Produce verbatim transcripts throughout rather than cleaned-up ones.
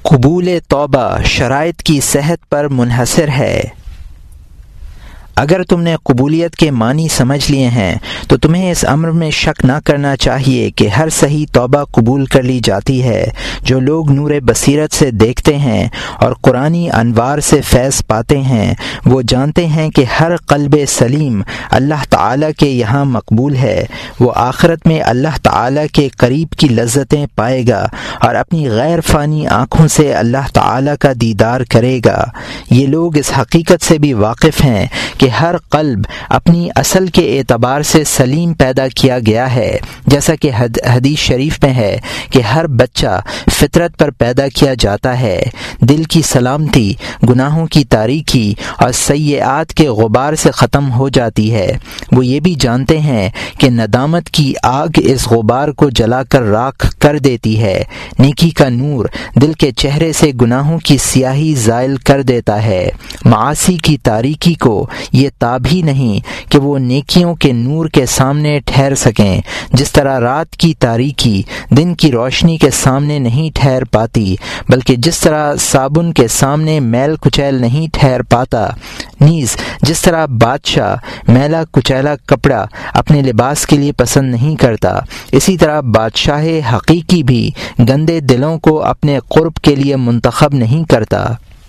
قبول توبہ شرائط کی صحت پر منحصر ہے۔ اگر تم نے قبولیت کے معنی سمجھ لیے ہیں تو تمہیں اس امر میں شک نہ کرنا چاہیے کہ ہر صحیح توبہ قبول کر لی جاتی ہے۔ جو لوگ نور بصیرت سے دیکھتے ہیں اور قرآنی انوار سے فیض پاتے ہیں وہ جانتے ہیں کہ ہر قلب سلیم اللہ تعالیٰ کے یہاں مقبول ہے۔ وہ آخرت میں اللہ تعالیٰ کے قریب کی لذتیں پائے گا اور اپنی غیر فانی آنکھوں سے اللہ تعالیٰ کا دیدار کرے گا۔ یہ لوگ اس حقیقت سے بھی واقف ہیں کہ ہر قلب اپنی اصل کے اعتبار سے سلیم پیدا کیا گیا ہے، جیسا کہ حدیث شریف میں ہے کہ ہر بچہ فطرت پر پیدا کیا جاتا ہے۔ دل کی سلامتی گناہوں کی تاریکی اور سیئات کے غبار سے ختم ہو جاتی ہے۔ وہ یہ بھی جانتے ہیں کہ ندامت کی آگ اس غبار کو جلا کر راکھ کر دیتی ہے۔ نیکی کا نور دل کے چہرے سے گناہوں کی سیاہی زائل کر دیتا ہے۔ معاصی کی تاریکی کو یہ تاب ہی نہیں کہ وہ نیکیوں کے نور کے سامنے ٹھہر سکیں، جس طرح رات کی تاریکی دن کی روشنی کے سامنے نہیں ٹھہر پاتی، بلکہ جس طرح صابن کے سامنے میل کچیل نہیں ٹھہر پاتا، نیز جس طرح بادشاہ میلا کچیلا کپڑا اپنے لباس کے لیے پسند نہیں کرتا، اسی طرح بادشاہ حقیقی بھی گندے دلوں کو اپنے قرب کے لیے منتخب نہیں کرتا۔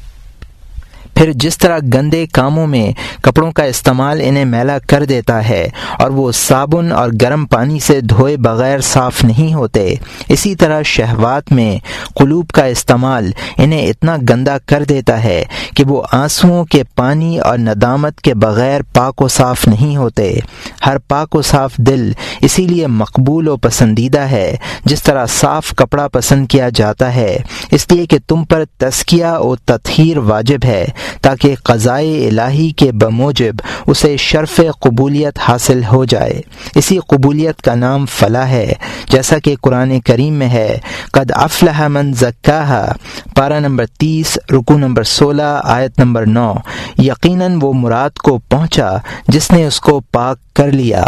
پھر جس طرح گندے کاموں میں کپڑوں کا استعمال انہیں میلا کر دیتا ہے اور وہ صابن اور گرم پانی سے دھوئے بغیر صاف نہیں ہوتے، اسی طرح شہوات میں قلوب کا استعمال انہیں اتنا گندا کر دیتا ہے کہ وہ آنسوؤں کے پانی اور ندامت کے بغیر پاک و صاف نہیں ہوتے۔ ہر پاک و صاف دل اسی لیے مقبول و پسندیدہ ہے، جس طرح صاف کپڑا پسند کیا جاتا ہے، اس لیے کہ تم پر تزکیہ و تطہیر واجب ہے تاکہ قضائے الہی کے بموجب اسے شرف قبولیت حاصل ہو جائے۔ اسی قبولیت کا نام فلاح ہے، جیسا کہ قرآن کریم میں ہے قد افلح من زکاہا، پارہ نمبر تیس، رکوع نمبر سولہ، آیت نمبر نو۔ یقیناً وہ مراد کو پہنچا جس نے اس کو پاک کر لیا۔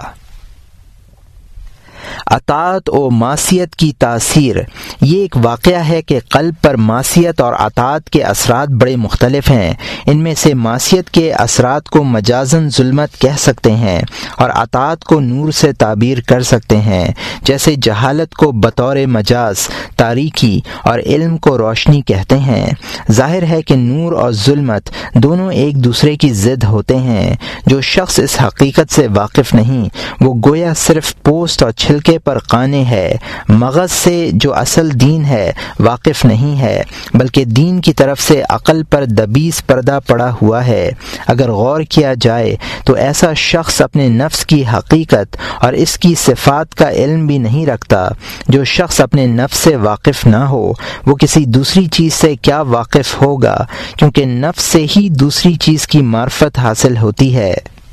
اطاعت و معصیت کی تاثیر۔ یہ ایک واقعہ ہے کہ قلب پر معصیت اور اطاعت کے اثرات بڑے مختلف ہیں۔ ان میں سے معصیت کے اثرات کو مجازاً ظلمت کہہ سکتے ہیں اور اطاعت کو نور سے تعبیر کر سکتے ہیں، جیسے جہالت کو بطور مجاز تاریکی اور علم کو روشنی کہتے ہیں۔ ظاہر ہے کہ نور اور ظلمت دونوں ایک دوسرے کی ضد ہوتے ہیں۔ جو شخص اس حقیقت سے واقف نہیں وہ گویا صرف پوسٹ اور چھلکے پر قانے ہے، مغز سے جو اصل دین ہے واقف نہیں ہے، بلکہ دین کی طرف سے عقل پر دبیس پردہ پڑا ہوا ہے۔ اگر غور کیا جائے تو ایسا شخص اپنے نفس کی حقیقت اور اس کی صفات کا علم بھی نہیں رکھتا۔ جو شخص اپنے نفس سے واقف نہ ہو وہ کسی دوسری چیز سے کیا واقف ہوگا، کیونکہ نفس سے ہی دوسری چیز کی معرفت حاصل ہوتی ہے۔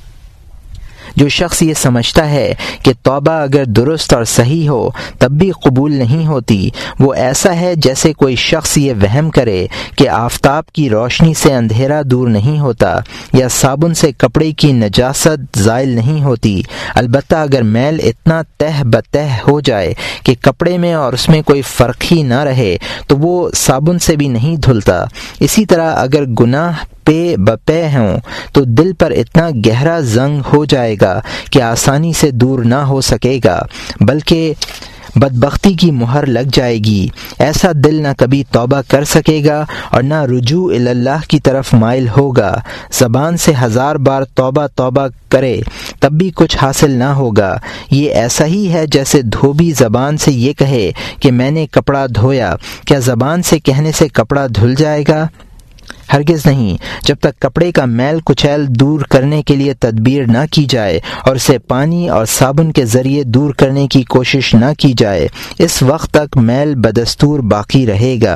جو شخص یہ سمجھتا ہے کہ توبہ اگر درست اور صحیح ہو تب بھی قبول نہیں ہوتی، وہ ایسا ہے جیسے کوئی شخص یہ وہم کرے کہ آفتاب کی روشنی سے اندھیرا دور نہیں ہوتا یا صابن سے کپڑے کی نجاست زائل نہیں ہوتی۔ البتہ اگر میل اتنا تہ بتہ ہو جائے کہ کپڑے میں اور اس میں کوئی فرق ہی نہ رہے تو وہ صابن سے بھی نہیں دھلتا۔ اسی طرح اگر گناہ پے بپے ہوں تو دل پر اتنا گہرا زنگ ہو جائے گا کہ آسانی سے دور نہ ہو سکے گا، بلکہ بدبختی کی مہر لگ جائے گی۔ ایسا دل نہ کبھی توبہ کر سکے گا اور نہ رجوع اللہ کی طرف مائل ہوگا۔ زبان سے ہزار بار توبہ توبہ کرے تب بھی کچھ حاصل نہ ہوگا۔ یہ ایسا ہی ہے جیسے دھوبی زبان سے یہ کہے کہ میں نے کپڑا دھویا، کیا زبان سے کہنے سے کپڑا دھل جائے گا؟ ہرگز نہیں، جب تک کپڑے کا میل کچیل دور کرنے کے لیے تدبیر نہ کی جائے اور اسے پانی اور صابن کے ذریعے دور کرنے کی کوشش نہ کی جائے، اس وقت تک میل بدستور باقی رہے گا۔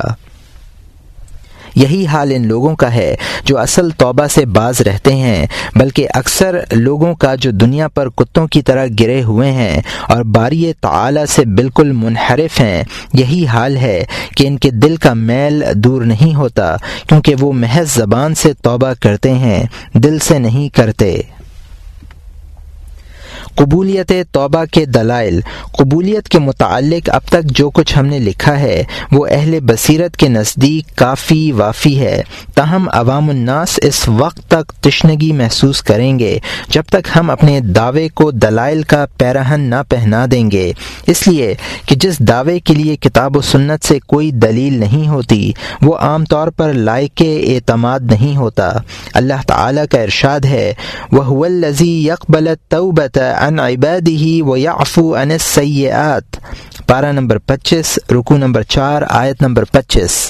یہی حال ان لوگوں کا ہے جو اصل توبہ سے باز رہتے ہیں، بلکہ اکثر لوگوں کا جو دنیا پر کتوں کی طرح گرے ہوئے ہیں اور باری تعالی سے بالکل منحرف ہیں۔ یہی حال ہے کہ ان کے دل کا میل دور نہیں ہوتا، کیونکہ وہ محض زبان سے توبہ کرتے ہیں، دل سے نہیں کرتے۔ قبولیت توبہ کے دلائل۔ قبولیت کے متعلق اب تک جو کچھ ہم نے لکھا ہے وہ اہل بصیرت کے نزدیک کافی وافی ہے، تاہم عوام الناس اس وقت تک تشنگی محسوس کریں گے جب تک ہم اپنے دعوے کو دلائل کا پیراہن نہ پہنا دیں گے، اس لیے کہ جس دعوے کے لیے کتاب و سنت سے کوئی دلیل نہیں ہوتی وہ عام طور پر لائق اعتماد نہیں ہوتا۔ اللہ تعالیٰ کا ارشاد ہے وَهُوَ الَّذِي يَقْبَلُ التَّوْبَةَ عَنْ عِبَادِهِ وَيَعْفُو عَنِ السَّيِّئَاتِ، پارہ نمبر پچیس، رکوع نمبر چار، آیت نمبر پچیس۔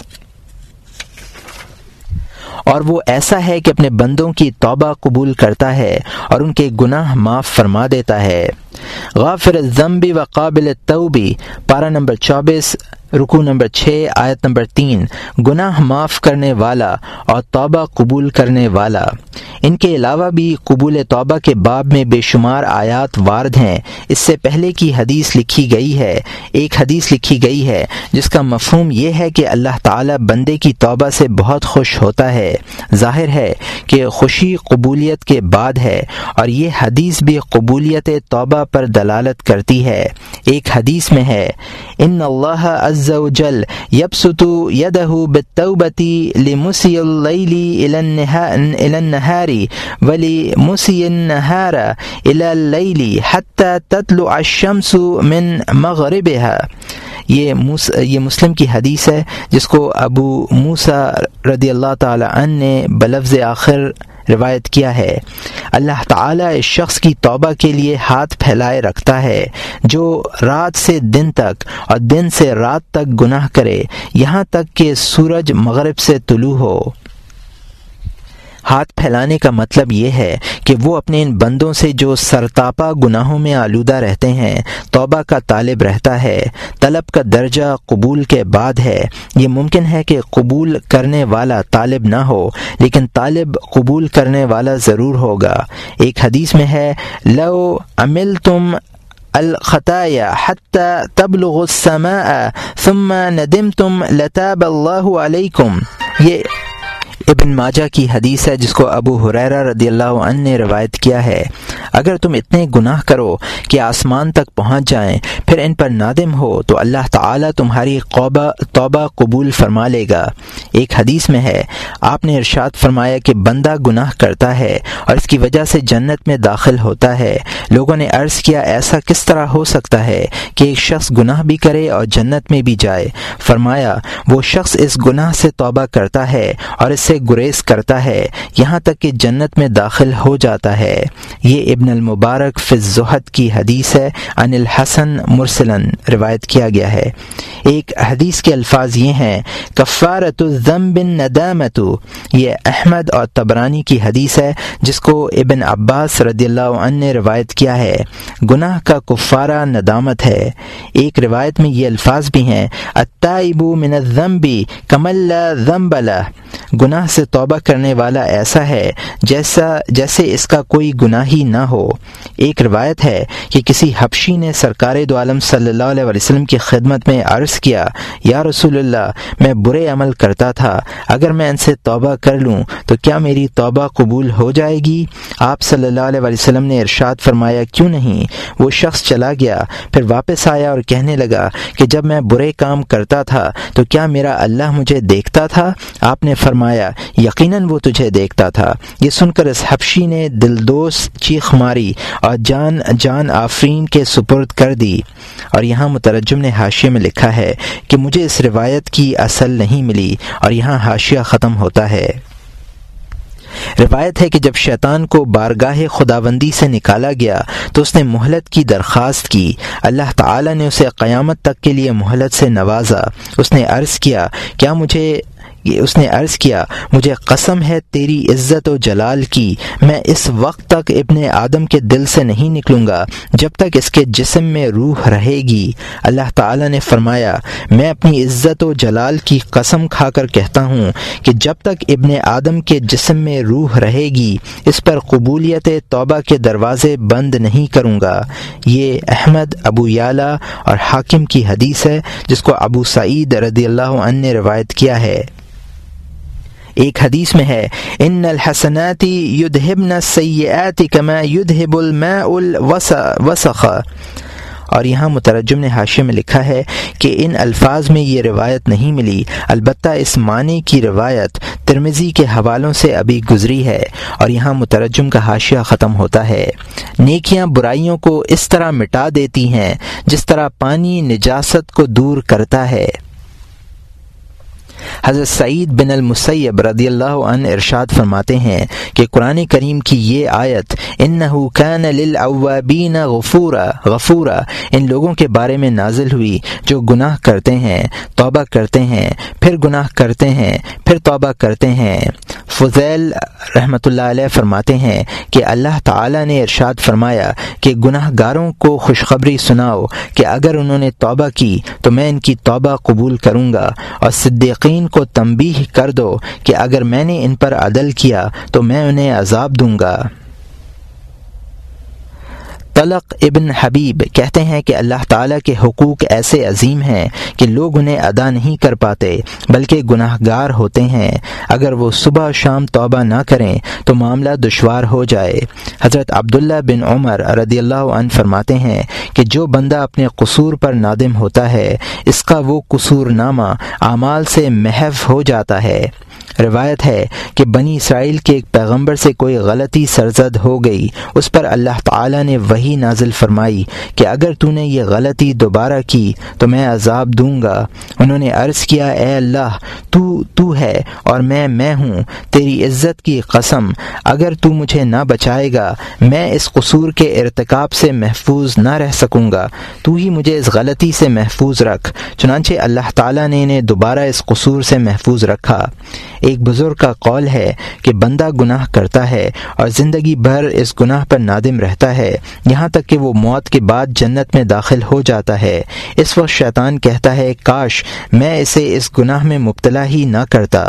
اور وہ ایسا ہے کہ اپنے بندوں کی توبہ قبول کرتا ہے اور ان کے گناہ معاف فرما دیتا ہے۔ غافر الذنب وقابل التوب، پارہ نمبر چوبیس، رکوع نمبر چھ، آیت نمبر تین، گناہ معاف کرنے والا اور توبہ قبول کرنے والا۔ ان کے علاوہ بھی قبول توبہ کے باب میں بے شمار آیات وارد ہیں۔ اس سے پہلے کی حدیث لکھی گئی ہے ایک حدیث لکھی گئی ہے جس کا مفہوم یہ ہے کہ اللہ تعالی بندے کی توبہ سے بہت خوش ہوتا ہے۔ ظاہر ہے کہ خوشی قبولیت کے بعد ہے، اور یہ حدیث بھی قبولیت توبہ پر دلالت کرتی ہے۔ ایک حدیث میں ہے ان اللہ عز وجل یبسط یدہ بالتوبۃ لمسیء اللیل الی النہار ولمسیء النہار الی اللیل حتی تطلع الشمس من مغربها۔ یہ موس یہ مسلم کی حدیث ہے جس کو ابو موسیٰ رضی اللہ تعالی عنہ نے بلفظ آخر روایت کیا ہے۔ اللہ تعالیٰ اس شخص کی توبہ کے لیے ہاتھ پھیلائے رکھتا ہے جو رات سے دن تک اور دن سے رات تک گناہ کرے یہاں تک کہ سورج مغرب سے طلوع ہو۔ ہاتھ پھیلانے کا مطلب یہ ہے کہ وہ اپنے ان بندوں سے جو سرتاپا گناہوں میں آلودہ رہتے ہیں توبہ کا طالب رہتا ہے۔ طلب کا درجہ قبول کے بعد ہے۔ یہ ممکن ہے کہ قبول کرنے والا طالب نہ ہو لیکن طالب قبول کرنے والا ضرور ہوگا۔ ایک حدیث میں ہے لو عملتم الخطايا حتى تبلغ السماء ثم ندمتم لتاب الله عليكم۔ یہ ابن ماجہ کی حدیث ہے جس کو ابو ہریرہ رضی اللہ عنہ نے روایت کیا ہے۔ اگر تم اتنے گناہ کرو کہ آسمان تک پہنچ جائیں پھر ان پر نادم ہو تو اللہ تعالیٰ تمہاری توبہ قبول فرما لے گا۔ ایک حدیث میں ہے آپ نے ارشاد فرمایا کہ بندہ گناہ کرتا ہے اور اس کی وجہ سے جنت میں داخل ہوتا ہے۔ لوگوں نے عرض کیا ایسا کس طرح ہو سکتا ہے کہ ایک شخص گناہ بھی کرے اور جنت میں بھی جائے؟ فرمایا وہ شخص اس گناہ سے توبہ کرتا ہے اور اس سے گریز کرتا ہے یہاں تک کہ جنت میں داخل ہو جاتا ہے۔ یہ ابن المبارک فی الزہد کی حدیث ہے، عن الحسن مرسلن روایت کیا گیا ہے۔ ایک حدیث کے الفاظ یہ ہیں کفارۃ الذنب الندامۃ، یہ احمد اور طبرانی کی حدیث ہے جس کو ابن عباس رضی اللہ عنہ نے روایت کیا ہے۔ گناہ کا کفارہ ندامت ہے۔ ایک روایت میں یہ الفاظ بھی ہیں التائب من الذنب کمن لا ذنب لہ، گناہ سے توبہ کرنے والا ایسا ہے جیسا جیسے اس کا کوئی گناہ ہی نہ ہو۔ ایک روایت ہے کہ کسی حبشی نے سرکار دو عالم صلی اللہ علیہ وسلم کی خدمت میں عرض کیا یا رسول اللہ میں برے عمل کرتا تھا، اگر میں ان سے توبہ کر لوں تو کیا میری توبہ قبول ہو جائے گی؟ آپ صلی اللہ علیہ وسلم نے ارشاد فرمایا کیوں نہیں۔ وہ شخص چلا گیا، پھر واپس آیا اور کہنے لگا کہ جب میں برے کام کرتا تھا تو کیا میرا اللہ مجھے دیکھتا تھا؟ آپ نے فرمایا یقیناً وہ تجھے دیکھتا تھا۔ یہ سن کر اس حبشی نے دلدوز چیخ ماری اور جان جان آفرین کے سپرد کر دی۔ اور یہاں مترجم نے حاشیے میں لکھا ہے کہ مجھے اس روایت کی اصل نہیں ملی، اور یہاں حاشیہ ختم ہوتا ہے۔ روایت ہے کہ جب شیطان کو بارگاہ خداوندی سے نکالا گیا تو اس نے مہلت کی درخواست کی۔ اللہ تعالی نے اسے قیامت تک کے لیے مہلت سے نوازا۔ اس نے عرض کیا کیا مجھے اس نے عرض کیا مجھے قسم ہے تیری عزت و جلال کی، میں اس وقت تک ابن آدم کے دل سے نہیں نکلوں گا جب تک اس کے جسم میں روح رہے گی۔ اللہ تعالی نے فرمایا میں اپنی عزت و جلال کی قسم کھا کر کہتا ہوں کہ جب تک ابن آدم کے جسم میں روح رہے گی اس پر قبولیت توبہ کے دروازے بند نہیں کروں گا۔ یہ احمد، ابو یعلا اور حاکم کی حدیث ہے جس کو ابو سعید رضی اللہ عنہ نے روایت کیا ہے۔ ایک حدیث میں ہے ان الحسنات یذہبن السیئات کما یذہب الماء الوسخ، اور یہاں مترجم نے حاشیے میں لکھا ہے کہ ان الفاظ میں یہ روایت نہیں ملی، البتہ اس معنی کی روایت ترمذی کے حوالوں سے ابھی گزری ہے، اور یہاں مترجم کا حاشیہ ختم ہوتا ہے۔ نیکیاں برائیوں کو اس طرح مٹا دیتی ہیں جس طرح پانی نجاست کو دور کرتا ہے۔ حضرت سعید بن المسیب رضی اللہ عنہ ارشاد فرماتے ہیں کہ قرآن کریم کی یہ آیت انہ کان للأوابین غفورا غفورا ان لوگوں کے بارے میں نازل ہوئی جو گناہ کرتے ہیں، توبہ کرتے ہیں، پھر گناہ کرتے ہیں، پھر توبہ کرتے ہیں۔ فضیل رحمۃ اللہ علیہ فرماتے ہیں کہ اللہ تعالی نے ارشاد فرمایا کہ گناہ گاروں کو خوشخبری سناؤ کہ اگر انہوں نے توبہ کی تو میں ان کی توبہ قبول کروں گا، اور صدیقین کو تنبیہ کر دو کہ اگر میں نے ان پر عدل کیا تو میں انہیں عذاب دوں گا۔ طلق ابن حبیب کہتے ہیں کہ اللہ تعالیٰ کے حقوق ایسے عظیم ہیں کہ لوگ انہیں ادا نہیں کر پاتے بلکہ گناہ گار ہوتے ہیں، اگر وہ صبح شام توبہ نہ کریں تو معاملہ دشوار ہو جائے۔ حضرت عبداللہ بن عمر رضی اللہ عنہ فرماتے ہیں کہ جو بندہ اپنے قصور پر نادم ہوتا ہے اس کا وہ قصور نامہ اعمال سے محو ہو جاتا ہے۔ روایت ہے کہ بنی اسرائیل کے ایک پیغمبر سے کوئی غلطی سرزد ہو گئی، اس پر اللہ تعالی نے وحی نازل فرمائی کہ اگر تو نے یہ غلطی دوبارہ کی تو میں عذاب دوں گا۔ انہوں نے عرض کیا اے اللہ تو تو ہے اور میں میں ہوں، تیری عزت کی قسم اگر تو مجھے نہ بچائے گا میں اس قصور کے ارتکاب سے محفوظ نہ رہ سکوں گا، تو ہی مجھے اس غلطی سے محفوظ رکھ۔ چنانچہ اللہ تعالی نے انہیں دوبارہ اس قصور سے محفوظ رکھا۔ ایک بزرگ کا قول ہے کہ بندہ گناہ کرتا ہے اور زندگی بھر اس گناہ پر نادم رہتا ہے یہاں تک کہ وہ موت کے بعد جنت میں داخل ہو جاتا ہے۔ اس وقت شیطان کہتا ہے کاش میں اسے اس گناہ میں مبتلا ہی نہ کرتا۔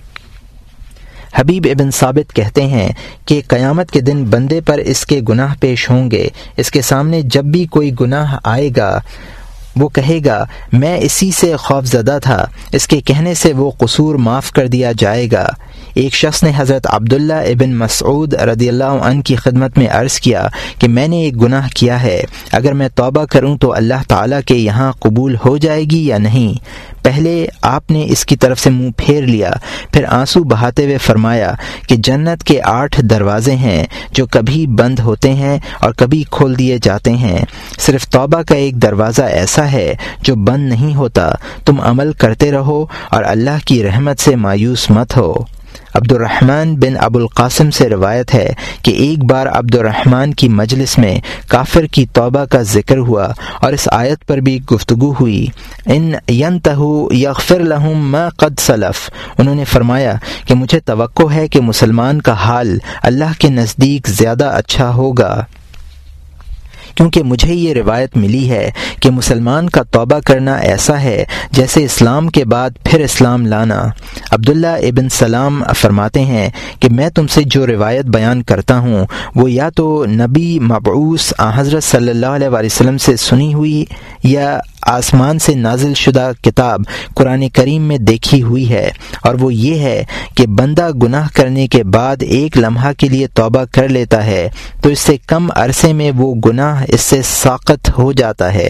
حبیب ابن ثابت کہتے ہیں کہ قیامت کے دن بندے پر اس کے گناہ پیش ہوں گے، اس کے سامنے جب بھی کوئی گناہ آئے گا وہ کہے گا میں اسی سے خوف زدہ تھا، اس کے کہنے سے وہ قصور معاف کر دیا جائے گا۔ ایک شخص نے حضرت عبداللہ ابن مسعود رضی اللہ عنہ کی خدمت میں عرض کیا کہ میں نے ایک گناہ کیا ہے، اگر میں توبہ کروں تو اللہ تعالیٰ کے یہاں قبول ہو جائے گی یا نہیں؟ پہلے آپ نے اس کی طرف سے منہ پھیر لیا، پھر آنسو بہاتے ہوئے فرمایا کہ جنت کے آٹھ دروازے ہیں جو کبھی بند ہوتے ہیں اور کبھی کھول دیے جاتے ہیں، صرف توبہ کا ایک دروازہ ایسا ہے جو بند نہیں ہوتا، تم عمل کرتے رہو اور اللہ کی رحمت سے مایوس مت ہو۔ عبد الرحمن بن ابو القاسم سے روایت ہے کہ ایک بار عبد الرحمن کی مجلس میں کافر کی توبہ کا ذکر ہوا اور اس آیت پر بھی گفتگو ہوئی، ان ینتہوا یغفر لہم ما قد سلف۔ انہوں نے فرمایا کہ مجھے توقع ہے کہ مسلمان کا حال اللہ کے نزدیک زیادہ اچھا ہوگا، کیونکہ مجھے یہ روایت ملی ہے کہ مسلمان کا توبہ کرنا ایسا ہے جیسے اسلام کے بعد پھر اسلام لانا۔ عبداللہ ابن سلام فرماتے ہیں کہ میں تم سے جو روایت بیان کرتا ہوں وہ یا تو نبی مبعوث حضرت صلی اللہ علیہ وآلہ وسلم سے سنی ہوئی یا آسمان سے نازل شدہ کتاب قرآن کریم میں دیکھی ہوئی ہے، اور وہ یہ ہے کہ بندہ گناہ کرنے کے بعد ایک لمحہ کے لیے توبہ کر لیتا ہے تو اس سے کم عرصے میں وہ گناہ اس سے ساقط ہو جاتا ہے۔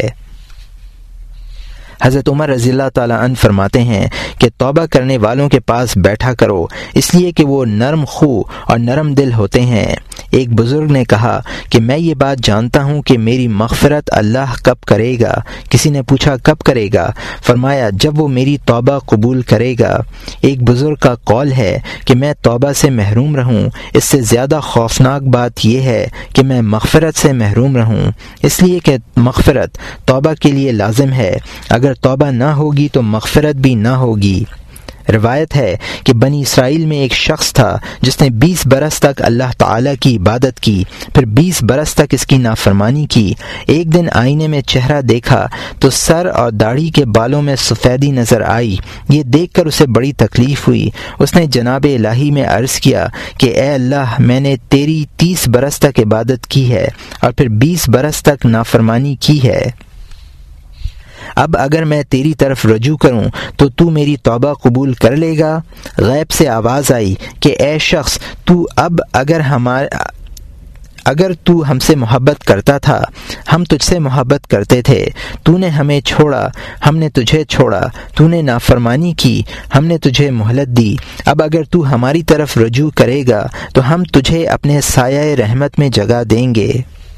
حضرت عمر رضی اللہ تعالیٰ عنہ فرماتے ہیں کہ توبہ کرنے والوں کے پاس بیٹھا کرو، اس لیے کہ وہ نرم خو اور نرم دل ہوتے ہیں۔ ایک بزرگ نے کہا کہ میں یہ بات جانتا ہوں کہ میری مغفرت اللہ کب کرے گا؟ کسی نے پوچھا کب کرے گا؟ فرمایا جب وہ میری توبہ قبول کرے گا۔ ایک بزرگ کا قول ہے کہ میں توبہ سے محروم رہوں، اس سے زیادہ خوفناک بات یہ ہے کہ میں مغفرت سے محروم رہوں، اس لیے کہ مغفرت توبہ کے لیے لازم ہے، اگر توبہ نہ ہوگی تو مغفرت بھی نہ ہوگی۔ روایت ہے کہ بنی اسرائیل میں ایک شخص تھا جس نے بیس برس تک اللہ تعالیٰ کی عبادت کی، پھر بیس برس تک اس کی نافرمانی کی۔ ایک دن آئینے میں چہرہ دیکھا تو سر اور داڑھی کے بالوں میں سفیدی نظر آئی، یہ دیکھ کر اسے بڑی تکلیف ہوئی۔ اس نے جناب الہی میں عرض کیا کہ اے اللہ میں نے تیری تیس برس تک عبادت کی ہے اور پھر بیس برس تک نافرمانی کی ہے۔ اب اگر میں تیری طرف رجوع کروں تو تو میری توبہ قبول کر لے گا؟ غیب سے آواز آئی کہ اے شخص، تو اب اگر ہمارے اگر تو ہم سے محبت کرتا تھا، ہم تجھ سے محبت کرتے تھے، تو نے ہمیں چھوڑا، ہم نے تجھے چھوڑا، تو نے نافرمانی کی، ہم نے تجھے مہلت دی، اب اگر تو ہماری طرف رجوع کرے گا تو ہم تجھے اپنے سایہ رحمت میں جگہ دیں گے۔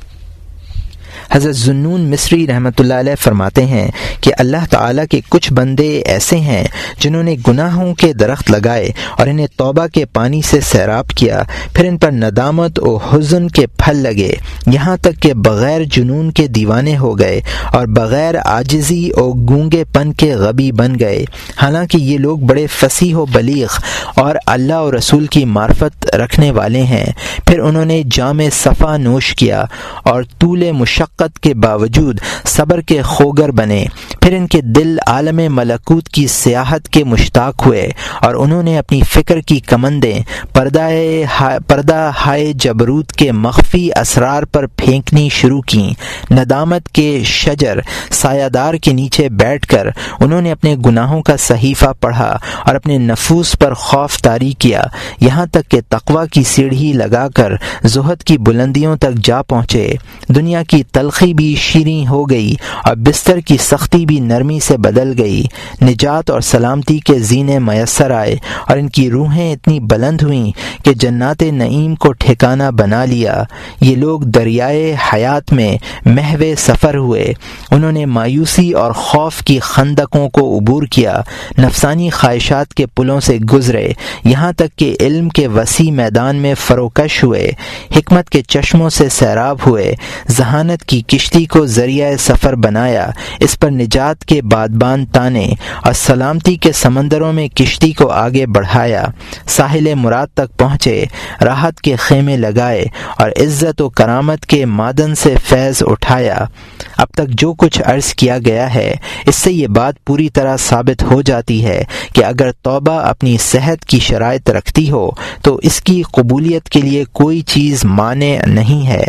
حضرت ذوالنون مصری رحمۃ اللہ علیہ فرماتے ہیں کہ اللہ تعالیٰ کے کچھ بندے ایسے ہیں جنہوں نے گناہوں کے درخت لگائے اور انہیں توبہ کے پانی سے سیراب کیا، پھر ان پر ندامت و حزن کے پھل لگے، یہاں تک کہ بغیر جنون کے دیوانے ہو گئے اور بغیر عاجزی اور گونگے پن کے غبی بن گئے، حالانکہ یہ لوگ بڑے فصیح و بلیغ اور اللہ اور رسول کی معرفت رکھنے والے ہیں۔ پھر انہوں نے جام صفا نوش کیا اور طول مشقت کے باوجود صبر کے خوگر بنے، پھر ان کے دل عالم ملکوت کی سیاحت کے مشتاق ہوئے اور انہوں نے اپنی فکر کی کمندیں پردہ پردہ ہائے جبروت کے مخفی اسرار پر پھینکنی شروع کیں۔ ندامت کے شجر سایہ دار کے نیچے بیٹھ کر انہوں نے اپنے گناہوں کا صحیفہ پڑھا اور اپنے نفوس پر خوف طاری کیا، یہاں تک کہ تقوی کی سیڑھی لگا کر زہد کی بلندیوں تک جا پہنچے۔ دنیا کی تلخی بھی شیریں ہو گئی اور بستر کی سختی بھی نرمی سے بدل گئی، نجات اور سلامتی کے زینے میسر آئے اور ان کی روحیں اتنی بلند ہوئیں کہ جنات نعیم کو ٹھکانہ بنا لیا۔ یہ لوگ دریائے حیات میں محو سفر ہوئے، انہوں نے مایوسی اور خوف کی خندقوں کو عبور کیا، نفسانی خواہشات کے پلوں سے گزرے، یہاں تک کہ علم کے وسیع میدان میں فروکش ہوئے، حکمت کے چشموں سے سیراب ہوئے، ذہانت کی کشتی کو ذریعہ سفر بنایا، اس پر نجات کے بادبان تانے اور سلامتی کے سمندروں میں کشتی کو آگے بڑھایا، ساحل مراد تک پہنچے، راحت کے خیمے لگائے اور عزت و کرامت کے معدن سے فیض اٹھایا۔ اب تک جو کچھ عرض کیا گیا ہے اس سے یہ بات پوری طرح ثابت ہو جاتی ہے کہ اگر توبہ اپنی صحت کی شرائط رکھتی ہو تو اس کی قبولیت کے لیے کوئی چیز مانع نہیں ہے۔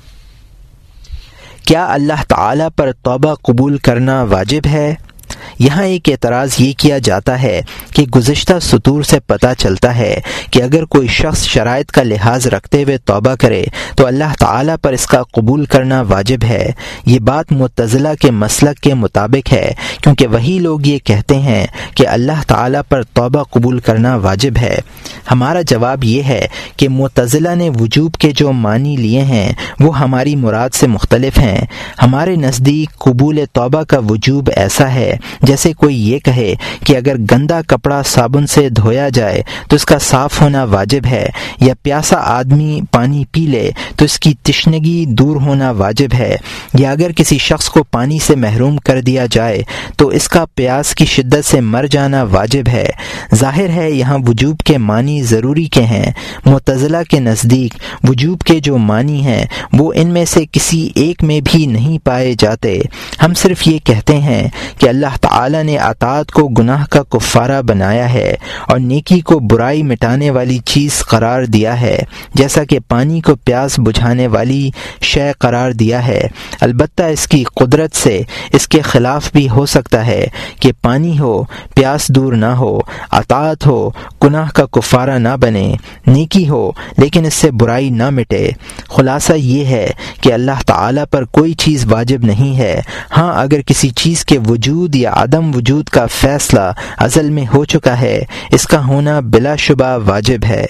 کیا اللہ تعالیٰ پر توبہ قبول کرنا واجب ہے؟ یہاں ایک اعتراض یہ کیا جاتا ہے کہ گزشتہ سطور سے پتہ چلتا ہے کہ اگر کوئی شخص شرائط کا لحاظ رکھتے ہوئے توبہ کرے تو اللہ تعالیٰ پر اس کا قبول کرنا واجب ہے۔ یہ بات معتزلہ کے مسلک کے مطابق ہے، کیونکہ وہی لوگ یہ کہتے ہیں کہ اللہ تعالیٰ پر توبہ قبول کرنا واجب ہے۔ ہمارا جواب یہ ہے کہ معتزلہ نے وجوب کے جو معنی لیے ہیں وہ ہماری مراد سے مختلف ہیں۔ ہمارے نزدیک قبول توبہ کا وجوب ایسا ہے جیسے کوئی یہ کہے کہ اگر گندا کپڑا صابن سے دھویا جائے تو اس کا صاف ہونا واجب ہے، یا پیاسا آدمی پانی پی لے تو اس کی تشنگی دور ہونا واجب ہے، یا اگر کسی شخص کو پانی سے محروم کر دیا جائے تو اس کا پیاس کی شدت سے مر جانا واجب ہے۔ ظاہر ہے یہاں وجوب کے معنی ضروری کے ہیں۔ معتزلہ کے نزدیک وجوب کے جو معنی ہیں وہ ان میں سے کسی ایک میں بھی نہیں پائے جاتے۔ ہم صرف یہ کہتے ہیں کہ اللہ تعالیٰ نے اطاعت کو گناہ کا کفارہ بنایا ہے اور نیکی کو برائی مٹانے والی چیز قرار دیا ہے، جیسا کہ پانی کو پیاس بجھانے والی شے قرار دیا ہے۔ البتہ اس کی قدرت سے اس کے خلاف بھی ہو سکتا ہے کہ پانی ہو، پیاس دور نہ ہو، اطاعت ہو، گناہ کا کفارہ نہ بنے، نیکی ہو لیکن اس سے برائی نہ مٹے۔ خلاصہ یہ ہے کہ اللہ تعالیٰ پر کوئی چیز واجب نہیں ہے۔ ہاں اگر کسی چیز کے وجود یا عدم وجود کا فیصلہ ازل میں ہو چکا ہے اس کا ہونا بلا شبہ واجب ہے۔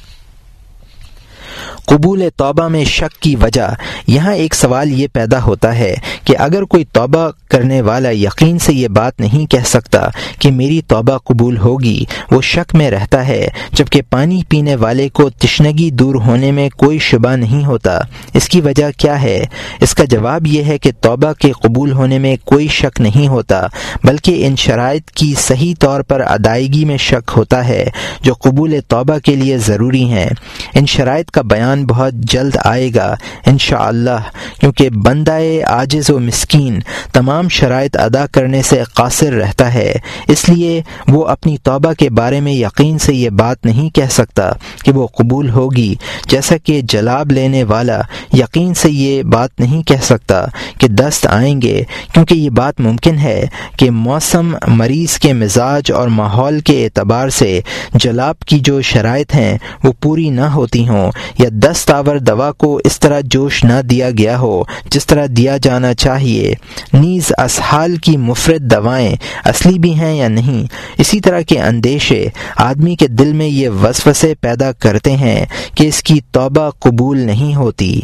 قبول توبہ میں شک کی وجہ۔ یہاں ایک سوال یہ پیدا ہوتا ہے کہ اگر کوئی توبہ کرنے والا یقین سے یہ بات نہیں کہہ سکتا کہ میری توبہ قبول ہوگی، وہ شک میں رہتا ہے، جبکہ پانی پینے والے کو تشنگی دور ہونے میں کوئی شبہ نہیں ہوتا، اس کی وجہ کیا ہے؟ اس کا جواب یہ ہے کہ توبہ کے قبول ہونے میں کوئی شک نہیں ہوتا، بلکہ ان شرائط کی صحیح طور پر ادائیگی میں شک ہوتا ہے جو قبول توبہ کے لیے ضروری ہیں۔ ان شرائط کا بیان بہت جلد آئے گا انشاءاللہ، کیونکہ بندہ عاجز و مسکین تمام تمام شرائط ادا کرنے سے قاصر رہتا ہے، اس لیے وہ اپنی توبہ کے بارے میں یقین سے یہ بات نہیں کہہ سکتا کہ وہ قبول ہوگی، جیسا کہ جلاب لینے والا یقین سے یہ بات نہیں کہہ سکتا کہ دست آئیں گے، کیونکہ یہ بات ممکن ہے کہ موسم، مریض کے مزاج اور ماحول کے اعتبار سے جلاب کی جو شرائط ہیں وہ پوری نہ ہوتی ہوں، یا دست آور دوا کو اس طرح جوش نہ دیا گیا ہو جس طرح دیا جانا چاہیے، نیز اسحال کی مفرد دوائیں اصلی بھی ہیں یا نہیں۔ اسی طرح کے اندیشے آدمی کے دل میں یہ وسوسے پیدا کرتے ہیں کہ اس کی توبہ قبول نہیں ہوتی۔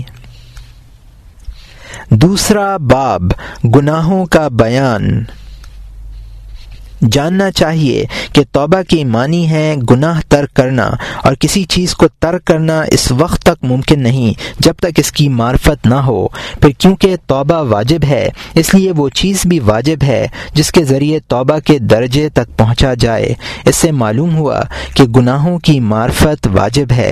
دوسرا باب، گناہوں کا بیان۔ جاننا چاہیے کہ توبہ کے معنی ہے گناہ ترک کرنا، اور کسی چیز کو ترک کرنا اس وقت تک ممکن نہیں جب تک اس کی معرفت نہ ہو۔ پھر کیونکہ توبہ واجب ہے، اس لیے وہ چیز بھی واجب ہے جس کے ذریعے توبہ کے درجے تک پہنچا جائے۔ اس سے معلوم ہوا کہ گناہوں کی معرفت واجب ہے۔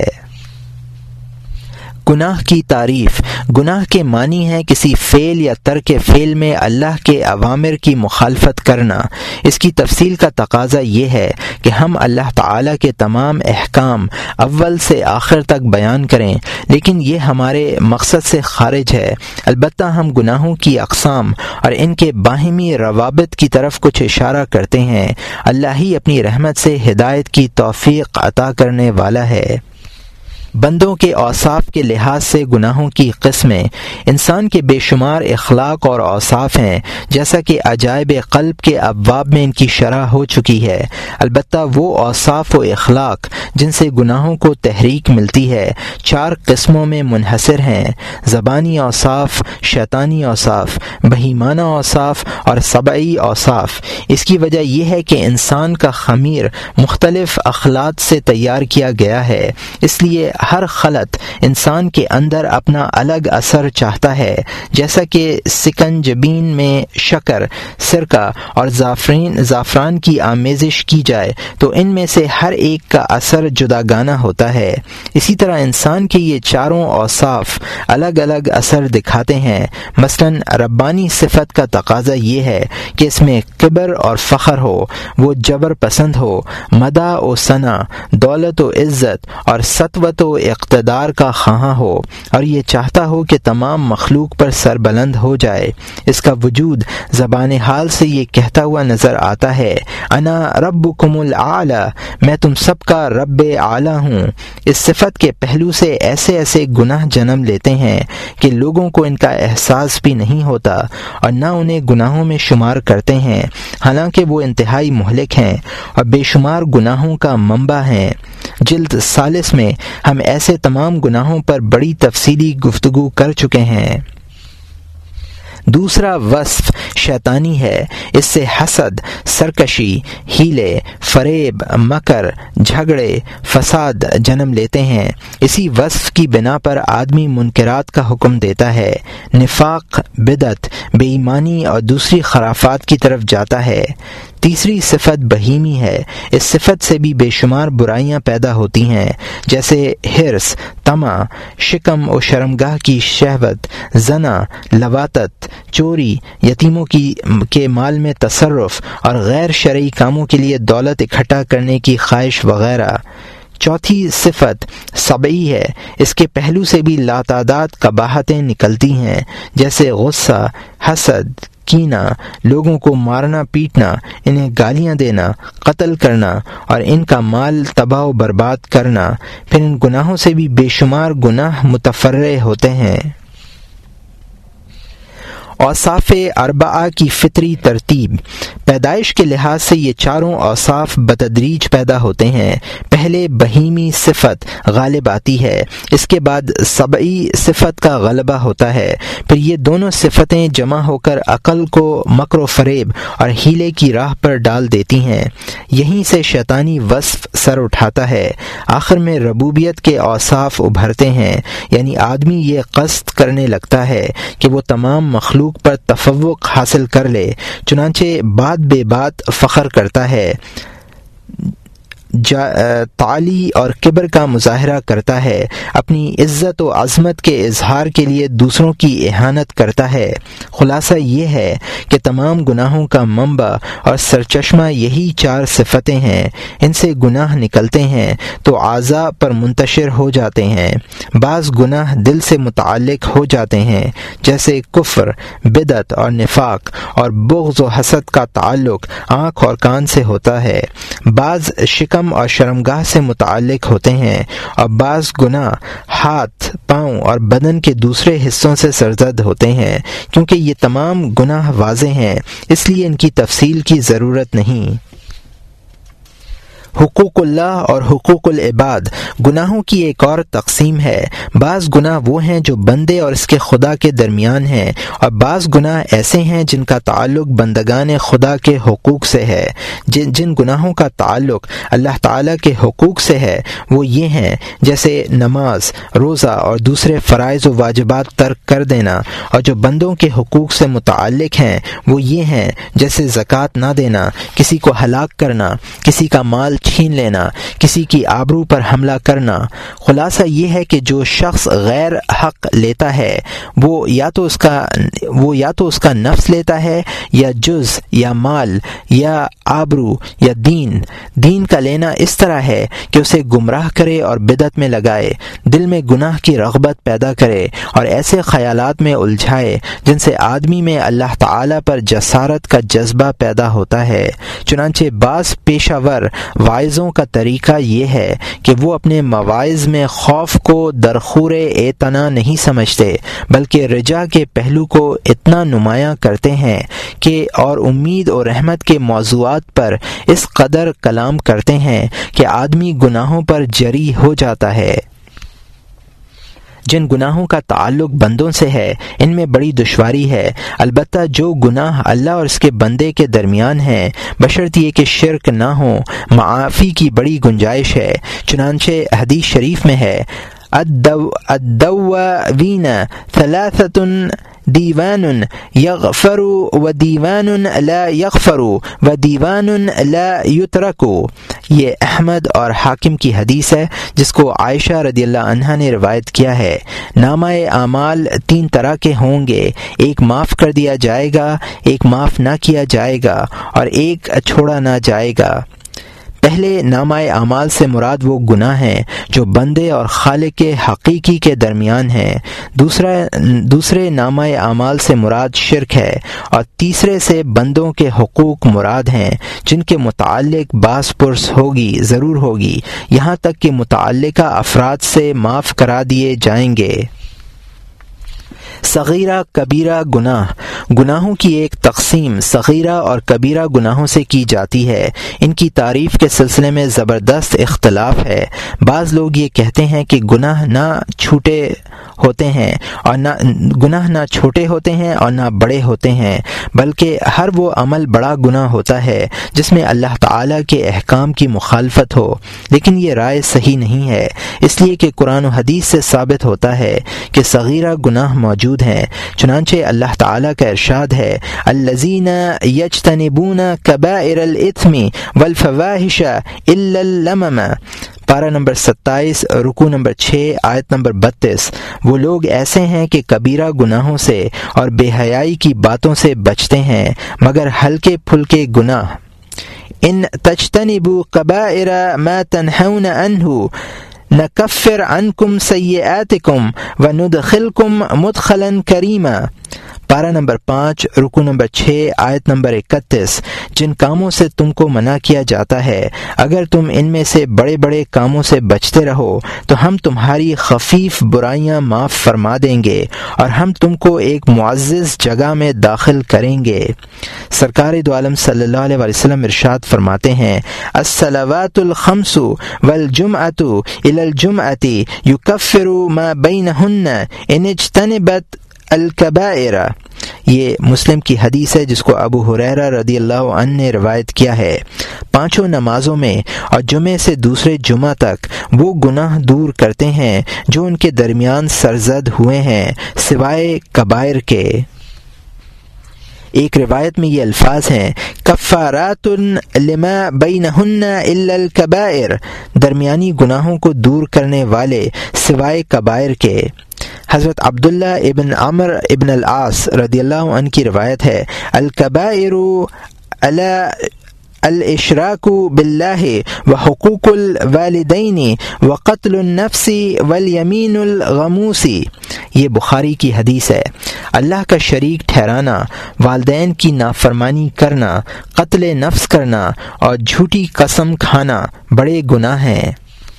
گناہ کی تعریف۔ گناہ کے معنی ہے کسی فعل یا ترک فعل میں اللہ کے اوامر کی مخالفت کرنا۔ اس کی تفصیل کا تقاضا یہ ہے کہ ہم اللہ تعالی کے تمام احکام اول سے آخر تک بیان کریں، لیکن یہ ہمارے مقصد سے خارج ہے۔ البتہ ہم گناہوں کی اقسام اور ان کے باہمی روابط کی طرف کچھ اشارہ کرتے ہیں۔ اللہ ہی اپنی رحمت سے ہدایت کی توفیق عطا کرنے والا ہے۔ بندوں کے اوصاف کے لحاظ سے گناہوں کی قسمیں۔ انسان کے بے شمار اخلاق اور اوصاف ہیں، جیسا کہ عجائب قلب کے ابواب میں ان کی شرح ہو چکی ہے۔ البتہ وہ اوصاف و اخلاق جن سے گناہوں کو تحریک ملتی ہے چار قسموں میں منحصر ہیں: زبانی اوصاف، شیطانی اوصاف، بہیمانہ اوصاف اور سبعی اوصاف۔ اس کی وجہ یہ ہے کہ انسان کا خمیر مختلف اخلاط سے تیار کیا گیا ہے، اس لیے ہر خلط انسان کے اندر اپنا الگ اثر چاہتا ہے۔ جیسا کہ سکنجبین میں شکر، سرکہ اور زعفرین زعفران کی آمیزش کی جائے تو ان میں سے ہر ایک کا اثر جداگانہ ہوتا ہے، اسی طرح انسان کے یہ چاروں اوصاف الگ الگ اثر دکھاتے ہیں۔ مثلاً ربانی صفت کا تقاضا یہ ہے کہ اس میں کبر اور فخر ہو، وہ جبر پسند ہو، مدح و ثنا، دولت و عزت اور سطوت و اقتدار کا خواہاں ہو، اور یہ چاہتا ہو کہ تمام مخلوق پر سربلند ہو جائے۔ اس کا وجود زبان حال سے یہ کہتا ہوا نظر آتا ہے: انا ربکم الاعلی، میں تم سب کا رب اعلی ہوں۔ اس صفت کے پہلو سے ایسے ایسے گناہ جنم لیتے ہیں کہ لوگوں کو ان کا احساس بھی نہیں ہوتا اور نہ انہیں گناہوں میں شمار کرتے ہیں، حالانکہ وہ انتہائی مہلک ہیں اور بے شمار گناہوں کا منبع ہیں۔ جلد ثالث میں ہم ایسے تمام گناہوں پر بڑی تفصیلی گفتگو کر چکے ہیں۔ دوسرا وصف شیطانی ہے۔ اس سے حسد، سرکشی، ہیلے، فریب، مکر، جھگڑے، فساد جنم لیتے ہیں۔ اسی وصف کی بنا پر آدمی منکرات کا حکم دیتا ہے، نفاق، بدعت، بے ایمانی اور دوسری خرافات کی طرف جاتا ہے۔ تیسری صفت بہیمی ہے۔ اس صفت سے بھی بے شمار برائیاں پیدا ہوتی ہیں، جیسے حرص، طمع، شکم و شرمگاہ کی شہوت، زنا، لواطت، چوری، یتیموں کی کے مال میں تصرف اور غیر شرعی کاموں کے لیے دولت اکٹھا کرنے کی خواہش وغیرہ۔ چوتھی صفت سبعی ہے۔ اس کے پہلو سے بھی لاتعداد قباحتیں نکلتی ہیں، جیسے غصہ، حسد، کینہ، لوگوں کو مارنا پیٹنا، انہیں گالیاں دینا، قتل کرنا اور ان کا مال تباہ و برباد کرنا۔ پھر ان گناہوں سے بھی بے شمار گناہ متفرع ہوتے ہیں۔ اوصاف اربعہ کی فطری ترتیب۔ پیدائش کے لحاظ سے یہ چاروں اوصاف بتدریج پیدا ہوتے ہیں۔ پہلے بہیمی صفت غالب آتی ہے، اس کے بعد سبعی صفت کا غلبہ ہوتا ہے، پھر یہ دونوں صفتیں جمع ہو کر عقل کو مکر و فریب اور ہیلے کی راہ پر ڈال دیتی ہیں۔ یہیں سے شیطانی وصف سر اٹھاتا ہے۔ آخر میں ربوبیت کے اوصاف ابھرتے ہیں، یعنی آدمی یہ قصد کرنے لگتا ہے کہ وہ تمام مخلوق پر تفوق حاصل کر لے، چنانچہ بات بے بات فخر کرتا ہے، تعالی اور کبر کا مظاہرہ کرتا ہے، اپنی عزت و عظمت کے اظہار کے لیے دوسروں کی اہانت کرتا ہے۔ خلاصہ یہ ہے کہ تمام گناہوں کا منبع اور سرچشمہ یہی چار صفتیں ہیں۔ ان سے گناہ نکلتے ہیں تو اعضاء پر منتشر ہو جاتے ہیں۔ بعض گناہ دل سے متعلق ہو جاتے ہیں، جیسے کفر، بدعت اور نفاق، اور بغض و حسد کا تعلق آنکھ اور کان سے ہوتا ہے۔ بعض شکم اور شرمگاہ سے متعلق ہوتے ہیں، اور بعض گناہ ہاتھ، پاؤں اور بدن کے دوسرے حصوں سے سرزد ہوتے ہیں۔ کیونکہ یہ تمام گناہ واضح ہیں، اس لیے ان کی تفصیل کی ضرورت نہیں۔ حقوق اللہ اور حقوق العباد گناہوں کی ایک اور تقسیم ہے۔ بعض گناہ وہ ہیں جو بندے اور اس کے خدا کے درمیان ہیں، اور بعض گناہ ایسے ہیں جن کا تعلق بندگان خدا کے حقوق سے ہے۔ جن جن گناہوں کا تعلق اللہ تعالیٰ کے حقوق سے ہے وہ یہ ہیں، جیسے نماز، روزہ اور دوسرے فرائض و واجبات ترک کر دینا، اور جو بندوں کے حقوق سے متعلق ہیں وہ یہ ہیں، جیسے زکوٰۃ نہ دینا، کسی کو ہلاک کرنا، کسی کا مال چھین لینا، کسی کی آبرو پر حملہ کرنا۔ خلاصہ یہ ہے کہ جو شخص غیر حق لیتا ہے وہ یا تو اس کا وہ یا تو اس کا نفس لیتا ہے، یا جز، یا مال، یا آبرو، یا دین۔ دین کا لینا اس طرح ہے کہ اسے گمراہ کرے اور بدعت میں لگائے، دل میں گناہ کی رغبت پیدا کرے اور ایسے خیالات میں الجھائے جن سے آدمی میں اللہ تعالی پر جسارت کا جذبہ پیدا ہوتا ہے۔ چنانچہ بعض پیشہ ور واعظوں کا طریقہ یہ ہے کہ وہ اپنے مواعظ میں خوف کو درخور اعتنا نہیں سمجھتے، بلکہ رجا کے پہلو کو اتنا نمایاں کرتے ہیں کہ اور امید اور رحمت کے موضوعات پر اس قدر کلام کرتے ہیں کہ آدمی گناہوں پر جری ہو جاتا ہے۔ جن گناہوں کا تعلق بندوں سے ہے ان میں بڑی دشواری ہے، البتہ جو گناہ اللہ اور اس کے بندے کے درمیان ہیں بشرط یہ کہ شرک نہ ہو، معافی کی بڑی گنجائش ہے۔ چنانچہ حدیث شریف میں ہے، الدواوین ثلاثۃ دیوان یغفر و دیوان لا یغفر و دیوان لا یترک۔ یہ احمد اور حاکم کی حدیث ہے جس کو عائشہ رضی اللہ عنہا نے روایت کیا ہے۔ نامہ اعمال تین طرح کے ہوں گے، ایک معاف کر دیا جائے گا، ایک معاف نہ کیا جائے گا، اور ایک چھوڑا نہ جائے گا۔ پہلے نامہ اعمال سے مراد وہ گناہ ہیں جو بندے اور خالق حقیقی کے درمیان ہیں، دوسرا دوسرے نامہ اعمال سے مراد شرک ہے، اور تیسرے سے بندوں کے حقوق مراد ہیں جن کے متعلق باس پرس ہوگی ضرور ہوگی، یہاں تک کہ متعلقہ افراد سے معاف کرا دیے جائیں گے۔ صغیرہ کبیرہ گناہ گناہوں کی ایک تقسیم صغیرہ اور کبیرہ گناہوں سے کی جاتی ہے۔ ان کی تعریف کے سلسلے میں زبردست اختلاف ہے۔ بعض لوگ یہ کہتے ہیں کہ گناہ نہ چھوٹے ہوتے ہیں اور نہ گناہ نہ چھوٹے ہوتے ہیں اور نہ بڑے ہوتے ہیں، بلکہ ہر وہ عمل بڑا گناہ ہوتا ہے جس میں اللہ تعالیٰ کے احکام کی مخالفت ہو، لیکن یہ رائے صحیح نہیں ہے، اس لیے کہ قرآن و حدیث سے ثابت ہوتا ہے کہ صغیرہ گناہ موجود ہیں۔ چنانچہ اللہ تعالیٰ کا ارشاد ہے، الذین یجتنبون کبائر الاثم والفواحش الا اللمم، پارہ نمبر ستائیس، رکوع نمبر چھ، آیت نمبر بتیس۔ وہ لوگ ایسے ہیں کہ کبیرہ گناہوں سے اور بے حیائی کی باتوں سے بچتے ہیں مگر ہلکے پھلکے گناہ۔ ان تجتنبوا کبائر ما تنہون عنہ نکفر عنکم سیئاتکم وندخلکم مدخلا کریما، پارہ نمبر پانچ، رکوع نمبر چھ، آیت نمبر اکتیس۔ جن کاموں سے تم کو منع کیا جاتا ہے اگر تم ان میں سے بڑے بڑے کاموں سے بچتے رہو تو ہم تمہاری خفیف برائیاں معاف فرما دیں گے اور ہم تم کو ایک معزز جگہ میں داخل کریں گے۔ سرکار دو عالم صلی اللہ علیہ وسلم ارشاد فرماتے ہیں، الصلوات الخمس والجمعۃ الی الجمعۃ یکفر ما بینہن ان اجتنبت الکبائر۔ یہ مسلم کی حدیث ہے جس کو ابو ہریرہ رضی اللہ عنہ نے روایت کیا ہے۔ پانچوں نمازوں میں اور جمعے سے دوسرے جمعہ تک وہ گناہ دور کرتے ہیں جو ان کے درمیان سرزد ہوئے ہیں سوائے کبائر کے۔ ایک روایت میں یہ الفاظ ہیں کفارات لما بینہن الا الکبائر، درمیانی گناہوں کو دور کرنے والے سوائے کبائر کے۔ حضرت عبداللہ ابن عمر ابن العاص رضی اللہ عنہ کی روایت ہے الکبائر علی الاشراک باللہ وحقوق الوالدین وقتل النفس والیمین الغموس، یہ بخاری کی حدیث ہے۔ اللہ کا شریک ٹھہرانا، والدین کی نافرمانی کرنا، قتل نفس کرنا اور جھوٹی قسم کھانا بڑے گناہ ہیں۔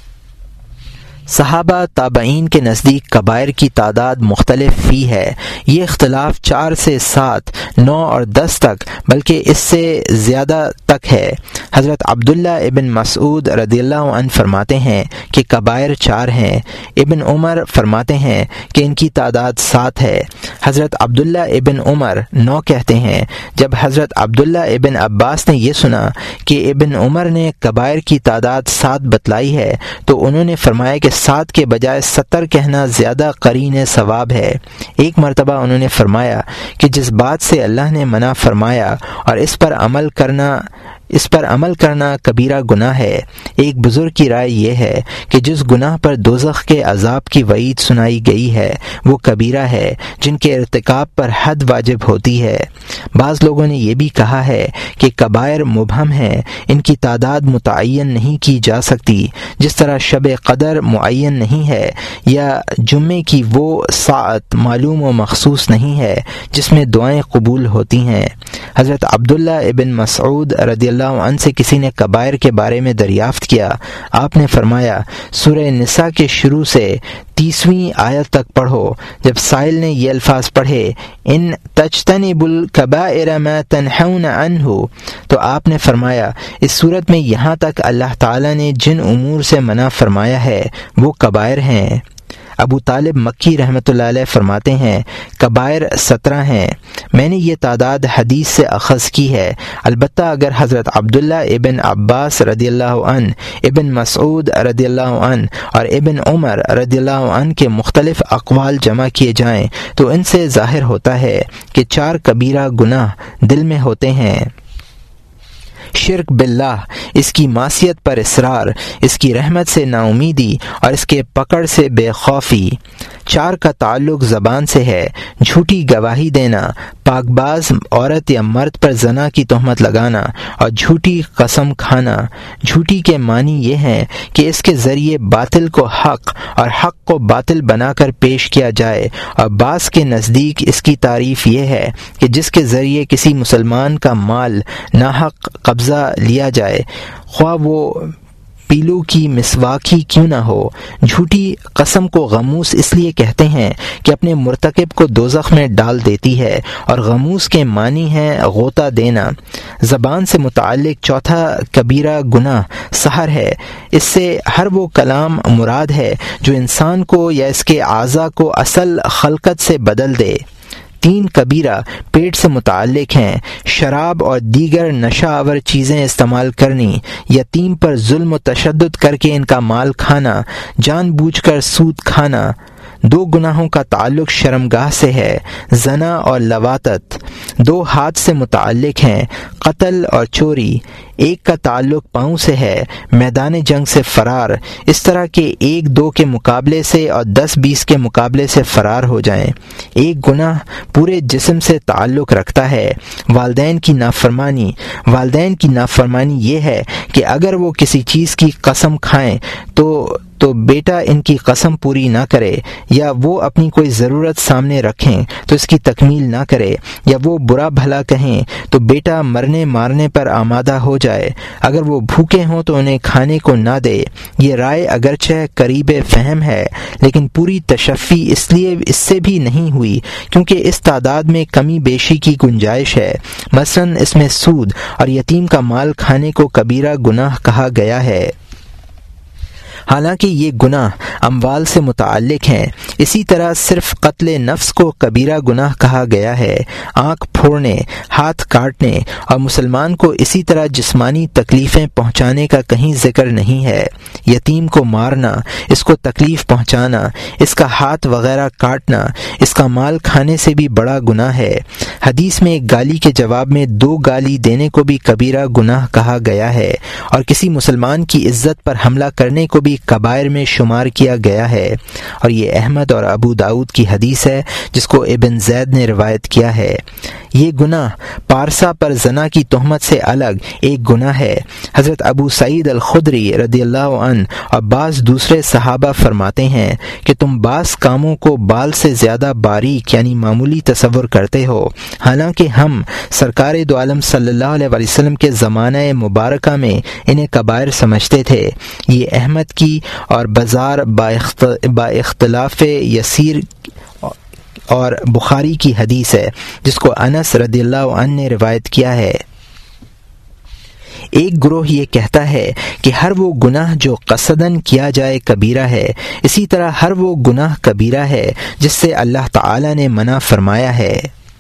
صحابہ تابعین کے نزدیک کبائر کی تعداد مختلف فی ہے، یہ اختلاف چار سے سات، نو اور دس تک بلکہ اس سے زیادہ تک ہے۔ حضرت عبداللہ ابن مسعود رضی اللہ عنہ فرماتے ہیں کہ کبائر چار ہیں، ابن عمر فرماتے ہیں کہ ان کی تعداد سات ہے، حضرت عبداللہ ابن عمر نو کہتے ہیں۔ جب حضرت عبداللہ ابن عباس نے یہ سنا کہ ابن عمر نے کبائر کی تعداد سات بتلائی ہے تو انہوں نے فرمایا کہ سات کے بجائے ستر کہنا زیادہ قرین ثواب ہے۔ ایک مرتبہ انہوں نے فرمایا کہ جس بات سے اللہ نے منع فرمایا اور اس پر عمل کرنا اس پر عمل کرنا کبیرہ گناہ ہے۔ ایک بزرگ کی رائے یہ ہے کہ جس گناہ پر دوزخ کے عذاب کی وعید سنائی گئی ہے وہ کبیرہ ہے جن کے ارتکاب پر حد واجب ہوتی ہے۔ بعض لوگوں نے یہ بھی کہا ہے کہ کبائر مبہم ہیں، ان کی تعداد متعین نہیں کی جا سکتی، جس طرح شب قدر معین نہیں ہے یا جمعے کی وہ ساعت معلوم و مخصوص نہیں ہے جس میں دعائیں قبول ہوتی ہیں۔ حضرت عبداللہ ابن مسعود رضی اللہ عنہ سے کسی نے کبائر کے بارے میں دریافت کیا، آپ نے فرمایا سورہ نساء کے شروع سے تیسویں آیت تک پڑھو۔ جب سائل نے یہ الفاظ پڑھے ان تجتنبوا الکبائر ما تنہون عنہ، تو آپ نے فرمایا اس صورت میں یہاں تک اللہ تعالی نے جن امور سے منع فرمایا ہے وہ کبائر ہیں۔ ابو طالب مکی رحمۃ اللہ علیہ فرماتے ہیں کبائر سترہ ہیں، میں نے یہ تعداد حدیث سے اخذ کی ہے، البتہ اگر حضرت عبداللہ ابن عباس رضی اللہ عنہ، ابن مسعود رضی اللہ عنہ اور ابن عمر رضی اللہ عنہ کے مختلف اقوال جمع کیے جائیں تو ان سے ظاہر ہوتا ہے کہ چار کبیرہ گناہ دل میں ہوتے ہیں: شرک باللہ، اس کی معصیت پر اصرار، اس کی رحمت سے نا امیدی اور اس کے پکڑ سے بے خوفی۔ چار کا تعلق زبان سے ہے، جھوٹی گواہی دینا، پاک باز عورت یا مرد پر زنا کی تہمت لگانا اور جھوٹی قسم کھانا۔ جھوٹی کے معنی یہ ہیں کہ اس کے ذریعے باطل کو حق اور حق کو باطل بنا کر پیش کیا جائے، اور بعض کے نزدیک اس کی تعریف یہ ہے کہ جس کے ذریعے کسی مسلمان کا مال ناحق قبضہ لیا جائے، خواہ وہ پیلو کی مسواک ہی کیوں نہ ہو۔ جھوٹی قسم کو غموس اس لیے کہتے ہیں کہ اپنے مرتکب کو دوزخ میں ڈال دیتی ہے، اور غموس کے معنی ہے غوطہ دینا۔ زبان سے متعلق چوتھا کبیرہ گناہ سحر ہے، اس سے ہر وہ کلام مراد ہے جو انسان کو یا اس کے اعضاء کو اصل خلقت سے بدل دے۔ تین کبیرہ پیٹ سے متعلق ہیں، شراب اور دیگر نشہ آور چیزیں استعمال کرنی، یتیم پر ظلم و تشدد کر کے ان کا مال کھانا، جان بوجھ کر سود کھانا۔ دو گناہوں کا تعلق شرمگاہ سے ہے، زنا اور لواطت۔ دو ہاتھ سے متعلق ہیں، قتل اور چوری۔ ایک کا تعلق پاؤں سے ہے، میدان جنگ سے فرار، اس طرح کہ ایک دو کے مقابلے سے اور دس بیس کے مقابلے سے فرار ہو جائیں۔ ایک گناہ پورے جسم سے تعلق رکھتا ہے، والدین کی نافرمانی۔ والدین کی نافرمانی یہ ہے کہ اگر وہ کسی چیز کی قسم کھائیں تو تو بیٹا ان کی قسم پوری نہ کرے، یا وہ اپنی کوئی ضرورت سامنے رکھیں تو اس کی تکمیل نہ کرے، یا وہ برا بھلا کہیں تو بیٹا مرنے مارنے پر آمادہ ہو جائے، اگر وہ بھوکے ہوں تو انہیں کھانے کو نہ دے۔ یہ رائے اگرچہ قریب فہم ہے لیکن پوری تشفی اس لیے اس سے بھی نہیں ہوئی کیونکہ اس تعداد میں کمی بیشی کی گنجائش ہے۔ مثلاً اس میں سود اور یتیم کا مال کھانے کو کبیرہ گناہ کہا گیا ہے، حالانکہ یہ گناہ اموال سے متعلق ہیں۔ اسی طرح صرف قتل نفس کو کبیرہ گناہ کہا گیا ہے۔ آنکھ پھوڑنے، ہاتھ کاٹنے اور مسلمان کو اسی طرح جسمانی تکلیفیں پہنچانے کا کہیں ذکر نہیں ہے۔ یتیم کو مارنا، اس کو تکلیف پہنچانا، اس کا ہاتھ وغیرہ کاٹنا، اس کا مال کھانے سے بھی بڑا گناہ ہے۔ حدیث میں ایک گالی کے جواب میں دو گالی دینے کو بھی کبیرہ گناہ کہا گیا ہے، اور کسی مسلمان کی عزت پر حملہ کرنے کو بھی کبائر میں شمار کیا گیا ہے، اور یہ احمد اور ابو داؤد کی حدیث ہے جس کو ابن زید نے روایت کیا ہے۔ یہ گناہ پارسا پر زنا کی تہمت سے الگ ایک گناہ ہے۔ حضرت ابو سعید الخدری رضی اللہ عنہ اور بعض دوسرے صحابہ فرماتے ہیں کہ تم بعض کاموں کو بال سے زیادہ باریک یعنی معمولی تصور کرتے ہو، حالانکہ ہم سرکار دو عالم صلی اللہ علیہ وسلم کے زمانہ مبارکہ میں انہیں کبائر سمجھتے تھے۔ یہ احمد کی اور بازار با اختلاف یسیر اور بخاری کی حدیث ہے جس کو انس رضی اللہ عنہ نے روایت کیا ہے۔ ایک گروہ یہ کہتا ہے کہ ہر وہ گناہ جو قصداً کیا جائے کبیرہ ہے، اسی طرح ہر وہ گناہ کبیرہ ہے جس سے اللہ تعالی نے منع فرمایا ہے۔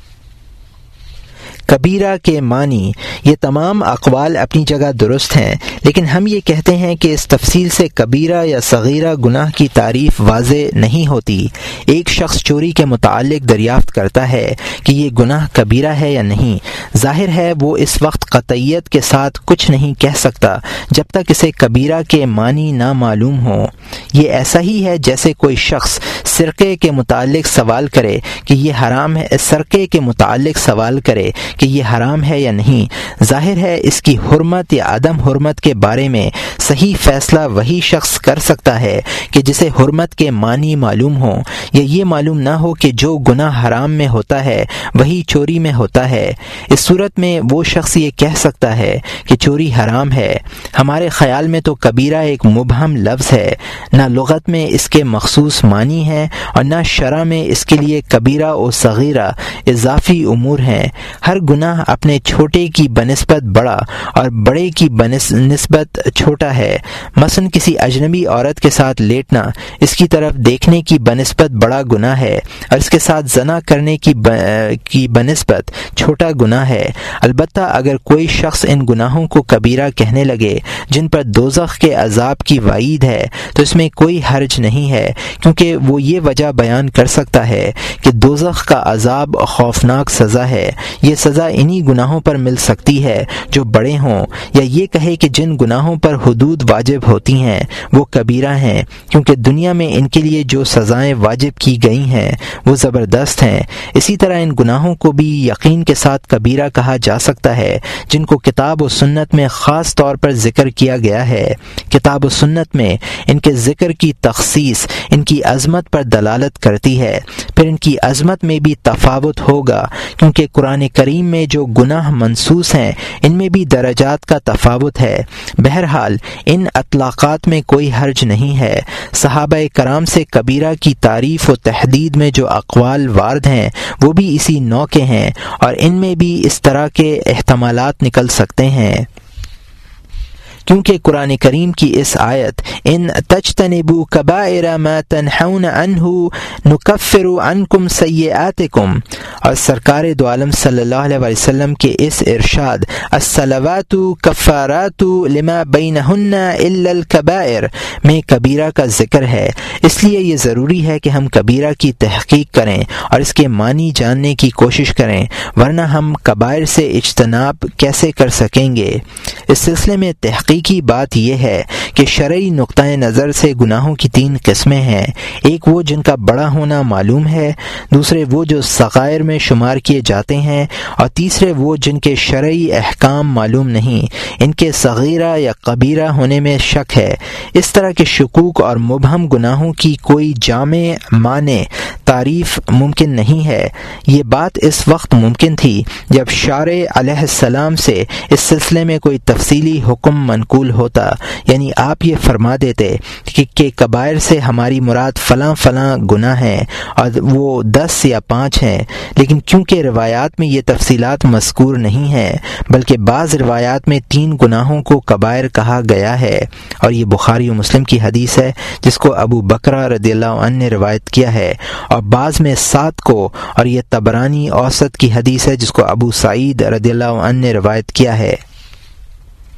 کبیرہ کے معنی یہ تمام اقوال اپنی جگہ درست ہیں، لیکن ہم یہ کہتے ہیں کہ اس تفصیل سے کبیرہ یا صغیرہ گناہ کی تعریف واضح نہیں ہوتی۔ ایک شخص چوری کے متعلق دریافت کرتا ہے کہ یہ گناہ کبیرہ ہے یا نہیں، ظاہر ہے وہ اس وقت قطعیت کے ساتھ کچھ نہیں کہہ سکتا جب تک اسے کبیرہ کے معنی نہ معلوم ہو۔ یہ ایسا ہی ہے جیسے کوئی شخص سرقے کے متعلق سوال کرے کہ یہ حرام ہے سرقے کے متعلق سوال کرے کہ یہ حرام ہے یا نہیں۔ ظاہر ہے اس کی حرمت یا عدم حرمت کے بارے میں صحیح فیصلہ وہی شخص کر سکتا ہے کہ جسے حرمت کے معنی معلوم ہو، یا یہ معلوم نہ ہو کہ جو گناہ حرام میں ہوتا ہے وہی چوری میں ہوتا ہے۔ اس صورت میں وہ شخص یہ کہہ سکتا ہے کہ چوری حرام ہے۔ ہمارے خیال میں تو کبیرہ ایک مبہم لفظ ہے، نہ لغت میں اس کے مخصوص معنی ہیں اور نہ شرع میں اس کے لیے کبیرہ و صغیرہ اضافی امور ہیں۔ ہر گناہ اپنے چھوٹے کی بنسبت بڑا اور بڑے کی بنسبت چھوٹا ہے۔ مثلا کسی اجنبی عورت کے ساتھ لیٹنا اس کی طرف دیکھنے کی بنسبت بڑا گناہ ہے، اور اس کے ساتھ زنا کرنے کی کی بنسبت چھوٹا گناہ ہے۔ البتہ اگر کوئی شخص ان گناہوں کو کبیرہ کہنے لگے جن پر دوزخ کے عذاب کی وعید ہے تو اس میں کوئی حرج نہیں ہے، کیونکہ وہ یہ وجہ بیان کر سکتا ہے کہ دوزخ کا عذاب خوفناک سزا ہے۔ یہ سزا انہی گناہوں پر مل سکتی ہے جو بڑے ہوں، یا یہ کہے کہ جن گناہوں پر حدود واجب ہوتی ہیں وہ کبیرہ ہیں، کیونکہ دنیا میں ان کے لیے جو سزائیں واجب کی گئی ہیں وہ زبردست ہیں۔ اسی طرح ان گناہوں کو بھی یقین کے ساتھ کبیرہ کہا جا سکتا ہے جن کو کتاب و سنت میں خاص طور پر ذکر کیا گیا ہے۔ کتاب و سنت میں ان کے ذکر کی تخصیص ان کی عظمت پر دلالت کرتی ہے۔ پھر ان کی عظمت میں بھی تفاوت ہوگا، کیونکہ قرآن کریم میں جو گناہ منصوص ہیں ان میں بھی درجات کا تفاوت ہے۔ بہرحال ان اطلاقات میں کوئی حرج نہیں ہے۔ صحابہ کرام سے کبیرہ کی تعریف و تحدید میں جو اقوال وارد ہیں وہ بھی اسی نوع کے ہیں، اور ان میں بھی اس طرح کے احتمالات نکل سکتے ہیں، کیونکہ قرآن کریم کی اس آیت ان تجتنبوا کبائر ما تنہون عنہ نکفر عنکم سیئاتکم اور سرکار دو عالم صلی اللہ علیہ وسلم کے اس ارشاد الصلوات کفارات لما بینہن الا الکبائر میں کبیرہ کا ذکر ہے۔ اس لیے یہ ضروری ہے کہ ہم کبیرہ کی تحقیق کریں اور اس کے معنی جاننے کی کوشش کریں، ورنہ ہم کبائر سے اجتناب کیسے کر سکیں گے۔ اس سلسلے میں تحقیق کی بات یہ ہے کہ شرعی نقطۂ نظر سے گناہوں کی تین قسمیں ہیں۔ ایک وہ جن کا بڑا ہونا معلوم ہے، دوسرے وہ جو صغائر میں شمار کیے جاتے ہیں، اور تیسرے وہ جن کے شرعی احکام معلوم نہیں، ان کے صغیرہ یا کبیرہ ہونے میں شک ہے۔ اس طرح کے شکوک اور مبہم گناہوں کی کوئی جامع معنی تعریف ممکن نہیں ہے۔ یہ بات اس وقت ممکن تھی جب شارع علیہ السلام سے اس سلسلے میں کوئی تفصیلی حکم منقول ہوتا، یعنی آپ یہ فرما دیتے کہ, کہ کبائر سے ہماری مراد فلاں فلاں گناہ ہیں اور وہ دس یا پانچ ہیں، لیکن کیونکہ روایات میں یہ تفصیلات مذکور نہیں ہیں بلکہ بعض روایات میں تین گناہوں کو کبائر کہا گیا ہے، اور یہ بخاری و مسلم کی حدیث ہے جس کو ابو بکرہ رضی اللہ عنہ نے روایت کیا ہے، اور بعض میں سات کو، اور یہ طبرانی اوسط کی حدیث ہے جس کو ابو سعید رضی اللہ عنہ نے روایت کیا ہے۔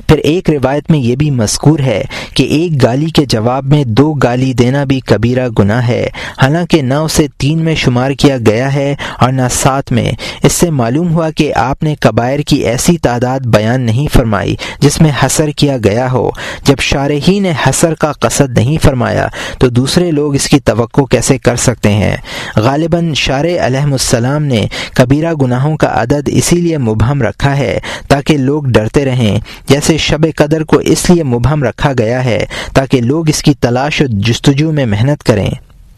پھر ایک روایت میں یہ بھی مذکور ہے کہ ایک گالی کے جواب میں دو گالی دینا بھی کبیرہ گناہ ہے، حالانکہ نہ اسے تین میں شمار کیا گیا ہے اور نہ سات میں۔ اس سے معلوم ہوا کہ آپ نے کبائر کی ایسی تعداد بیان نہیں فرمائی جس میں حصر کیا گیا ہو۔ جب شارحین نے حصر کا قصد نہیں فرمایا تو دوسرے لوگ اس کی توقع کیسے کر سکتے ہیں؟ غالباً شارع علیہ السلام نے کبیرہ گناہوں کا عدد اسی لیے مبہم رکھا ہے تاکہ لوگ ڈرتے رہیں، جیسے شب قدر کو اس لیے مبہم رکھا گیا ہے تاکہ لوگ اس کی تلاش و جستجو میں محنت کریں۔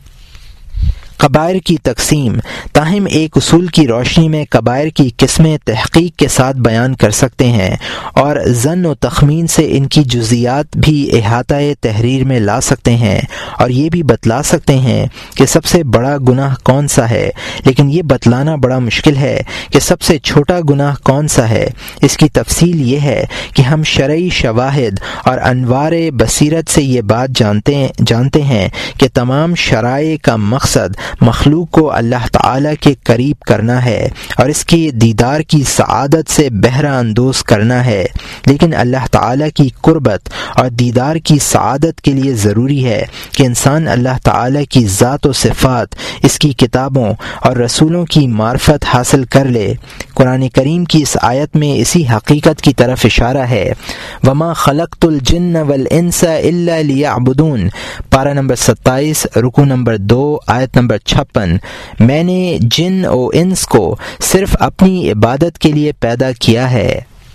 کبائر کی تقسیم، تاہم ایک اصول کی روشنی میں کبائر کی قسمیں تحقیق کے ساتھ بیان کر سکتے ہیں اور ظن و تخمین سے ان کی جزیات بھی احاطہ تحریر میں لا سکتے ہیں، اور یہ بھی بتلا سکتے ہیں کہ سب سے بڑا گناہ کون سا ہے، لیکن یہ بتلانا بڑا مشکل ہے کہ سب سے چھوٹا گناہ کون سا ہے۔ اس کی تفصیل یہ ہے کہ ہم شرعی شواہد اور انوار بصیرت سے یہ بات جانتے جانتے ہیں کہ تمام شرائع کا مقصد مخلوق کو اللہ تعالی کے قریب کرنا ہے اور اس کی دیدار کی سعادت سے بہرہ اندوز کرنا ہے، لیکن اللہ تعالی کی قربت اور دیدار کی سعادت کے لیے ضروری ہے کہ انسان اللہ تعالی کی ذات و صفات، اس کی کتابوں اور رسولوں کی معرفت حاصل کر لے۔ قرآن کریم کی اس آیت میں اسی حقیقت کی طرف اشارہ ہے۔ وما خلقت الجن والانس الا لیعبدون، پارہ نمبر ستائیس، رکوع نمبر دو، آیت نمبر چھپن۔ میں نے جن و انس کو صرف اپنی عبادت کے لیے پیدا کیا ہے،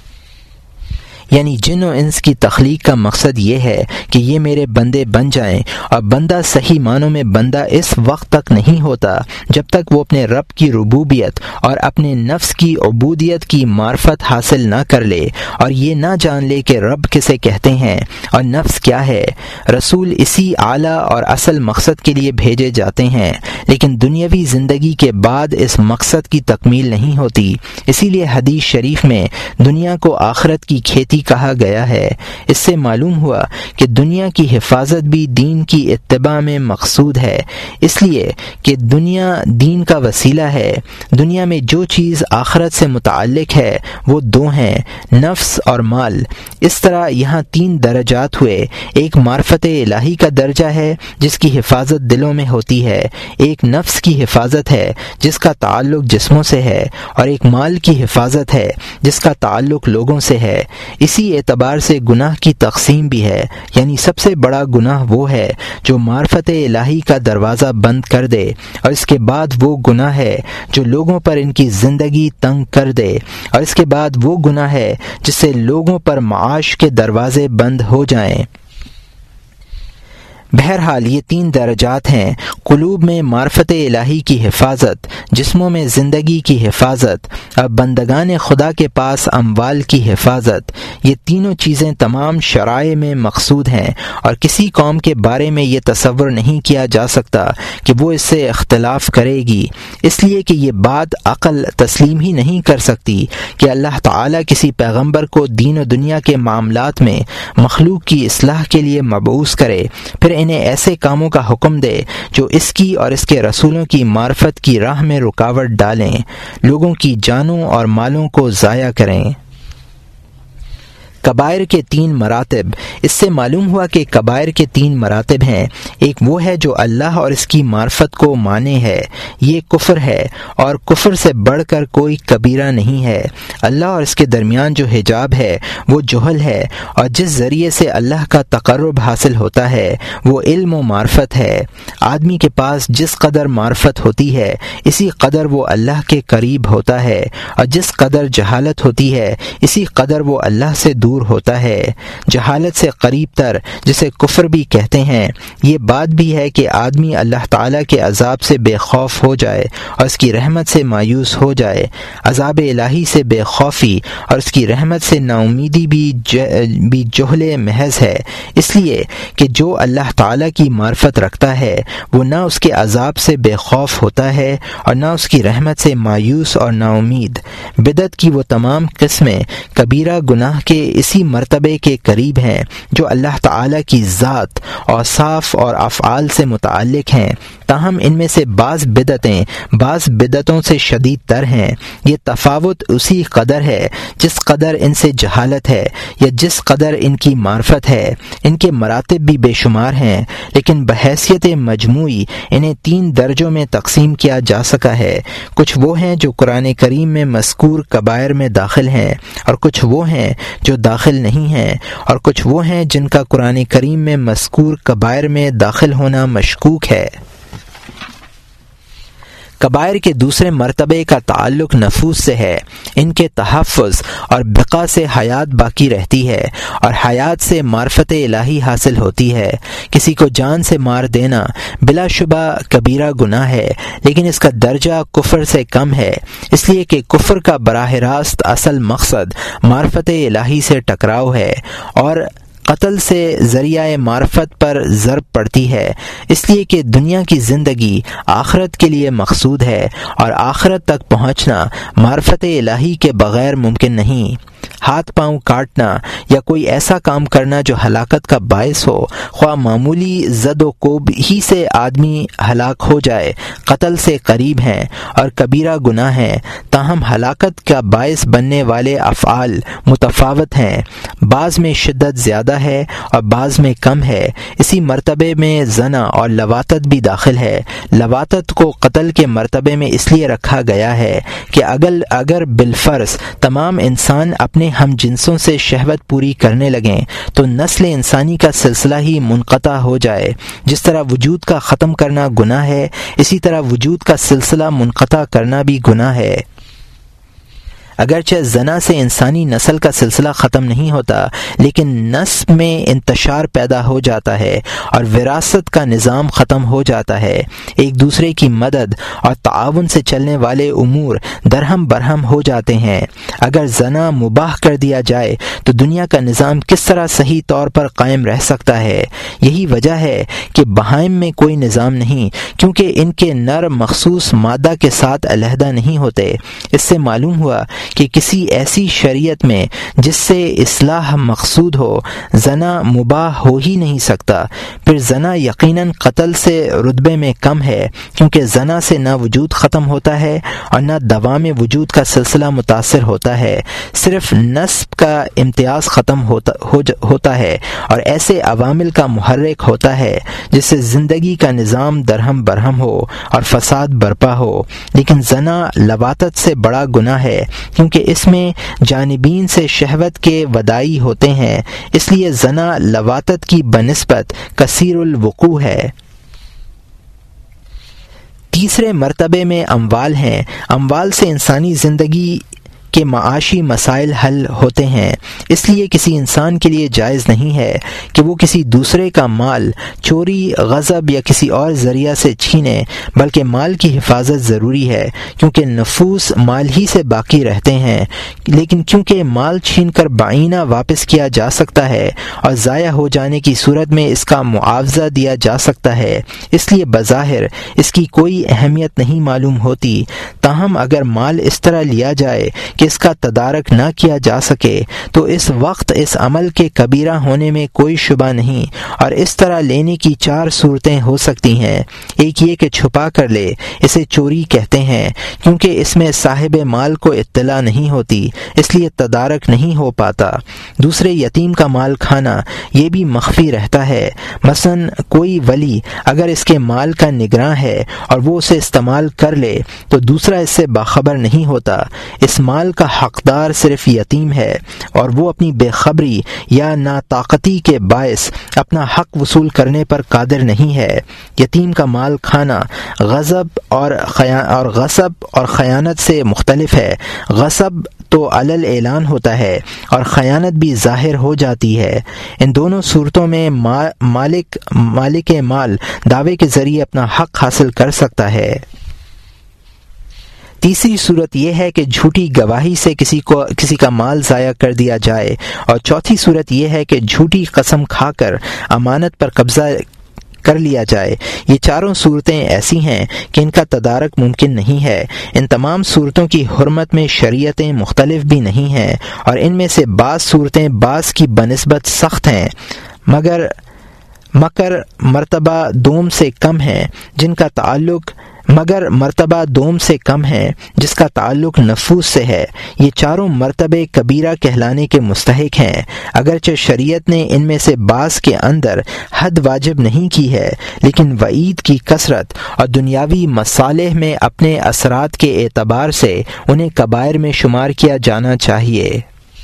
یعنی جن و انس کی تخلیق کا مقصد یہ ہے کہ یہ میرے بندے بن جائیں، اور بندہ صحیح معنوں میں بندہ اس وقت تک نہیں ہوتا جب تک وہ اپنے رب کی ربوبیت اور اپنے نفس کی عبودیت کی معرفت حاصل نہ کر لے اور یہ نہ جان لے کہ رب کسے کہتے ہیں اور نفس کیا ہے۔ رسول اسی اعلیٰ اور اصل مقصد کے لیے بھیجے جاتے ہیں، لیکن دنیاوی زندگی کے بعد اس مقصد کی تکمیل نہیں ہوتی، اسی لیے حدیث شریف میں دنیا کو آخرت کی کھیتی کہا گیا ہے۔ اس سے معلوم ہوا کہ دنیا کی حفاظت بھی دین کی اتباع میں مقصود ہے، اس لیے کہ دنیا دین کا وسیلہ ہے۔ دنیا میں جو چیز آخرت سے متعلق ہے وہ دو ہیں، نفس اور مال۔ اس طرح یہاں تین درجات ہوئے، ایک معرفت الہی کا درجہ ہے جس کی حفاظت دلوں میں ہوتی ہے، ایک نفس کی حفاظت ہے جس کا تعلق جسموں سے ہے، اور ایک مال کی حفاظت ہے جس کا تعلق لوگوں سے ہے۔ اسی اعتبار سے گناہ کی تقسیم بھی ہے، یعنی سب سے بڑا گناہ وہ ہے جو معرفت الہی کا دروازہ بند کر دے، اور اس کے بعد وہ گناہ ہے جو لوگوں پر ان کی زندگی تنگ کر دے، اور اس کے بعد وہ گناہ ہے جس سے لوگوں پر معاش کے دروازے بند ہو جائیں۔ بہرحال یہ تین درجات ہیں، قلوب میں معرفت الہی کی حفاظت، جسموں میں زندگی کی حفاظت، اور بندگان خدا کے پاس اموال کی حفاظت۔ یہ تینوں چیزیں تمام شرائع میں مقصود ہیں، اور کسی قوم کے بارے میں یہ تصور نہیں کیا جا سکتا کہ وہ اس سے اختلاف کرے گی، اس لیے کہ یہ بات عقل تسلیم ہی نہیں کر سکتی کہ اللہ تعالیٰ کسی پیغمبر کو دین و دنیا کے معاملات میں مخلوق کی اصلاح کے لیے مبعوث کرے، پھر انہیں ایسے کاموں کا حکم دے جو اس کی اور اس کے رسولوں کی معرفت کی راہ میں رکاوٹ ڈالیں، لوگوں کی جانوں اور مالوں کو ضائع کریں۔ کبائر کے تین مراتب، اس سے معلوم ہوا کہ کبائر کے تین مراتب ہیں۔ ایک وہ ہے جو اللہ اور اس کی معرفت کو مانے ہے، یہ کفر ہے، اور کفر سے بڑھ کر کوئی کبیرہ نہیں ہے۔ اللہ اور اس کے درمیان جو حجاب ہے وہ جہل ہے، اور جس ذریعے سے اللہ کا تقرب حاصل ہوتا ہے وہ علم و معرفت ہے۔ آدمی کے پاس جس قدر معرفت ہوتی ہے اسی قدر وہ اللہ کے قریب ہوتا ہے، اور جس قدر جہالت ہوتی ہے اسی قدر وہ اللہ سے دور ہوتا ہے۔ جہالت سے قریب تر، جسے کفر بھی کہتے ہیں، یہ بات بھی ہے کہ آدمی اللہ تعالیٰ کے عذاب سے بے خوف ہو جائے اور اس کی رحمت سے مایوس ہو جائے۔ عذاب الہی سے بے خوفی اور اس کی رحمت سے نا امیدی بھی بھی جہل محض ہے، اس لیے کہ جو اللہ تعالیٰ کی معرفت رکھتا ہے وہ نہ اس کے عذاب سے بے خوف ہوتا ہے اور نہ اس کی رحمت سے مایوس اور نا امید۔ بدعت کی وہ تمام قسمیں کبیرہ گناہ کے اسی مرتبے کے قریب ہیں جو اللہ تعالیٰ کی ذات، اوصاف اور افعال سے متعلق ہیں، تاہم ان میں سے بعض بدعتیں بعض بدعتوں سے شدید تر ہیں۔ یہ تفاوت اسی قدر ہے جس قدر ان سے جہالت ہے یا جس قدر ان کی معرفت ہے۔ ان کے مراتب بھی بے شمار ہیں، لیکن بحیثیت مجموعی انہیں تین درجوں میں تقسیم کیا جا سکا ہے۔ کچھ وہ ہیں جو قرآن کریم میں مذکور کبائر میں داخل ہیں، اور کچھ وہ ہیں جو داخل نہیں ہیں، اور کچھ وہ ہیں جن کا قرآن کریم میں مذکور کبائر میں داخل ہونا مشکوک ہے۔ کبائر کے دوسرے مرتبے کا تعلق نفوس سے ہے۔ ان کے تحفظ اور بقا سے حیات باقی رہتی ہے، اور حیات سے معرفت الہی حاصل ہوتی ہے۔ کسی کو جان سے مار دینا بلا شبہ کبیرہ گناہ ہے، لیکن اس کا درجہ کفر سے کم ہے، اس لیے کہ کفر کا براہ راست اصل مقصد معرفت الہی سے ٹکراؤ ہے، اور قتل سے ذریعہ معرفت پر ضرب پڑتی ہے، اس لیے کہ دنیا کی زندگی آخرت کے لیے مقصود ہے، اور آخرت تک پہنچنا معرفت الہی کے بغیر ممکن نہیں۔ ہاتھ پاؤں کاٹنا یا کوئی ایسا کام کرنا جو ہلاکت کا باعث ہو، خواہ معمولی زد و کوب ہی سے آدمی ہلاک ہو جائے، قتل سے قریب ہیں اور کبیرہ گناہ ہیں، تاہم ہلاکت کا باعث بننے والے افعال متفاوت ہیں، بعض میں شدت زیادہ ہے اور بعض میں کم ہے۔ اسی مرتبے میں زنا اور لواطت بھی داخل ہے۔ لواطت کو قتل کے مرتبے میں اس لیے رکھا گیا ہے کہ اگر اگر بالفرض تمام انسان اپنے ہم جنسوں سے شہوت پوری کرنے لگیں تو نسل انسانی کا سلسلہ ہی منقطع ہو جائے۔ جس طرح وجود کا ختم کرنا گناہ ہے، اسی طرح وجود کا سلسلہ منقطع کرنا بھی گناہ ہے۔ اگرچہ زنا سے انسانی نسل کا سلسلہ ختم نہیں ہوتا، لیکن نسب میں انتشار پیدا ہو جاتا ہے اور وراثت کا نظام ختم ہو جاتا ہے۔ ایک دوسرے کی مدد اور تعاون سے چلنے والے امور درہم برہم ہو جاتے ہیں۔ اگر زنا مباح کر دیا جائے تو دنیا کا نظام کس طرح صحیح طور پر قائم رہ سکتا ہے؟ یہی وجہ ہے کہ بہائم میں کوئی نظام نہیں، کیونکہ ان کے نر مخصوص مادہ کے ساتھ علیحدہ نہیں ہوتے۔ اس سے معلوم ہوا کہ کسی ایسی شریعت میں جس سے اصلاح مقصود ہو، زنا مباح ہو ہی نہیں سکتا۔ پھر زنا یقیناً قتل سے رتبے میں کم ہے، کیونکہ زنا سے نہ وجود ختم ہوتا ہے اور نہ دوام وجود کا سلسلہ متاثر ہوتا ہے، صرف نسب کا امتیاز ختم ہوتا, ہو ہوتا ہے اور ایسے عوامل کا محرک ہوتا ہے جس سے زندگی کا نظام درہم برہم ہو اور فساد برپا ہو۔ لیکن زنا لواطت سے بڑا گناہ ہے، کیونکہ اس میں جانبین سے شہوت کے ودائی ہوتے ہیں، اس لیے زنا لواطت کی بنسبت کثیر الوقوع ہے۔ تیسرے مرتبے میں اموال ہیں۔ اموال سے انسانی زندگی کے معاشی مسائل حل ہوتے ہیں، اس لیے کسی انسان کے لیے جائز نہیں ہے کہ وہ کسی دوسرے کا مال چوری، غصب یا کسی اور ذریعہ سے چھینے، بلکہ مال کی حفاظت ضروری ہے، کیونکہ نفوس مال ہی سے باقی رہتے ہیں۔ لیکن کیونکہ مال چھین کر بعینہ واپس کیا جا سکتا ہے اور ضائع ہو جانے کی صورت میں اس کا معاوضہ دیا جا سکتا ہے، اس لیے بظاہر اس کی کوئی اہمیت نہیں معلوم ہوتی۔ تاہم اگر مال اس طرح لیا جائے کہ اس کا تدارک نہ کیا جا سکے تو اس وقت اس عمل کے کبیرہ ہونے میں کوئی شبہ نہیں، اور اس طرح لینے کی چار صورتیں ہو سکتی ہیں۔ ایک یہ کہ چھپا کر لے، اسے چوری کہتے ہیں، کیونکہ اس میں صاحب مال کو اطلاع نہیں ہوتی، اس لیے تدارک نہیں ہو پاتا۔ دوسرے، یتیم کا مال کھانا، یہ بھی مخفی رہتا ہے۔ مثلا کوئی ولی اگر اس کے مال کا نگراں ہے اور وہ اسے استعمال کر لے تو دوسرا اس سے باخبر نہیں ہوتا۔ اس مال کا حقدار صرف یتیم ہے، اور وہ اپنی بے خبری یا ناطاقتی کے باعث اپنا حق وصول کرنے پر قادر نہیں ہے۔ یتیم کا مال کھانا غصب اور اور غصب اور خیانت سے مختلف ہے۔ غصب تو علل اعلان ہوتا ہے اور خیانت بھی ظاہر ہو جاتی ہے۔ ان دونوں صورتوں میں مالک مالک مال دعوے کے ذریعے اپنا حق حاصل کر سکتا ہے۔ تیسری صورت یہ ہے کہ جھوٹی گواہی سے کسی کو کسی کا مال ضائع کر دیا جائے، اور چوتھی صورت یہ ہے کہ جھوٹی قسم کھا کر امانت پر قبضہ کر لیا جائے۔ یہ چاروں صورتیں ایسی ہیں کہ ان کا تدارک ممکن نہیں ہے۔ ان تمام صورتوں کی حرمت میں شریعتیں مختلف بھی نہیں ہیں، اور ان میں سے بعض صورتیں بعض کی بنسبت سخت ہیں، مگر مگر مرتبہ دوم سے کم ہے جن کا تعلق مگر مرتبہ دوم سے کم ہے جس کا تعلق نفوس سے ہے، یہ چاروں مرتبے کبیرہ کہلانے کے مستحق ہیں، اگرچہ شریعت نے ان میں سے بعض کے اندر حد واجب نہیں کی ہے، لیکن وعید کی کثرت اور دنیاوی مصالح میں اپنے اثرات کے اعتبار سے انہیں کبائر میں شمار کیا جانا چاہیے۔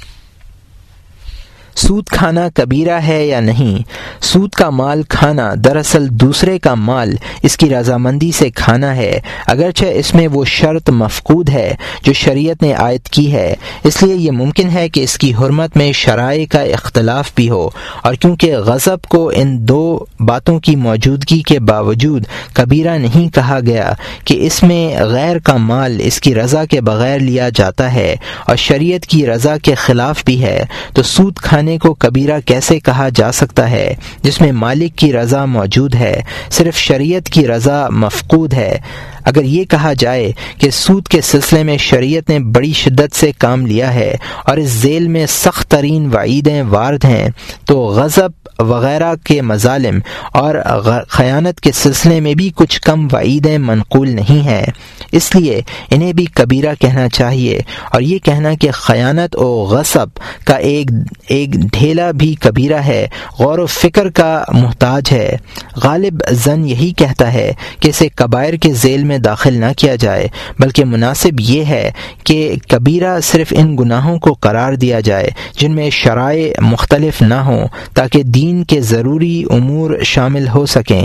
سود کھانا کبیرہ ہے یا نہیں؟ سود کا مال کھانا دراصل دوسرے کا مال اس کی رضامندی سے کھانا ہے، اگرچہ اس میں وہ شرط مفقود ہے جو شریعت نے عائد کی ہے، اس لیے یہ ممکن ہے کہ اس کی حرمت میں شرائع کا اختلاف بھی ہو، اور کیونکہ غضب کو ان دو باتوں کی موجودگی کے باوجود کبیرہ نہیں کہا گیا کہ اس میں غیر کا مال اس کی رضا کے بغیر لیا جاتا ہے اور شریعت کی رضا کے خلاف بھی ہے، تو سود کھانے کو کبیرہ کیسے کہا جا سکتا ہے جس میں مالک کی رضا موجود ہے، صرف شریعت کی رضا مفقود ہے؟ اگر یہ کہا جائے کہ سود کے سلسلے میں شریعت نے بڑی شدت سے کام لیا ہے اور اس ذیل میں سخت ترین وعیدیں وارد ہیں، تو غضب وغیرہ کے مظالم اور خیانت کے سلسلے میں بھی کچھ کم وعیدیں منقول نہیں ہیں، اس لیے انہیں بھی کبیرہ کہنا چاہیے، اور یہ کہنا کہ خیانت و غصب کا ایک ایک ڈھیلا بھی کبیرہ ہے غور و فکر کا محتاج ہے۔ غالب ظن یہی کہتا ہے کہ اسے کبائر کے ذیل میں داخل نہ کیا جائے، بلکہ مناسب یہ ہے کہ کبیرہ صرف ان گناہوں کو قرار دیا جائے جن میں شرائع مختلف نہ ہوں، تاکہ دین کے ضروری امور شامل ہو سکیں۔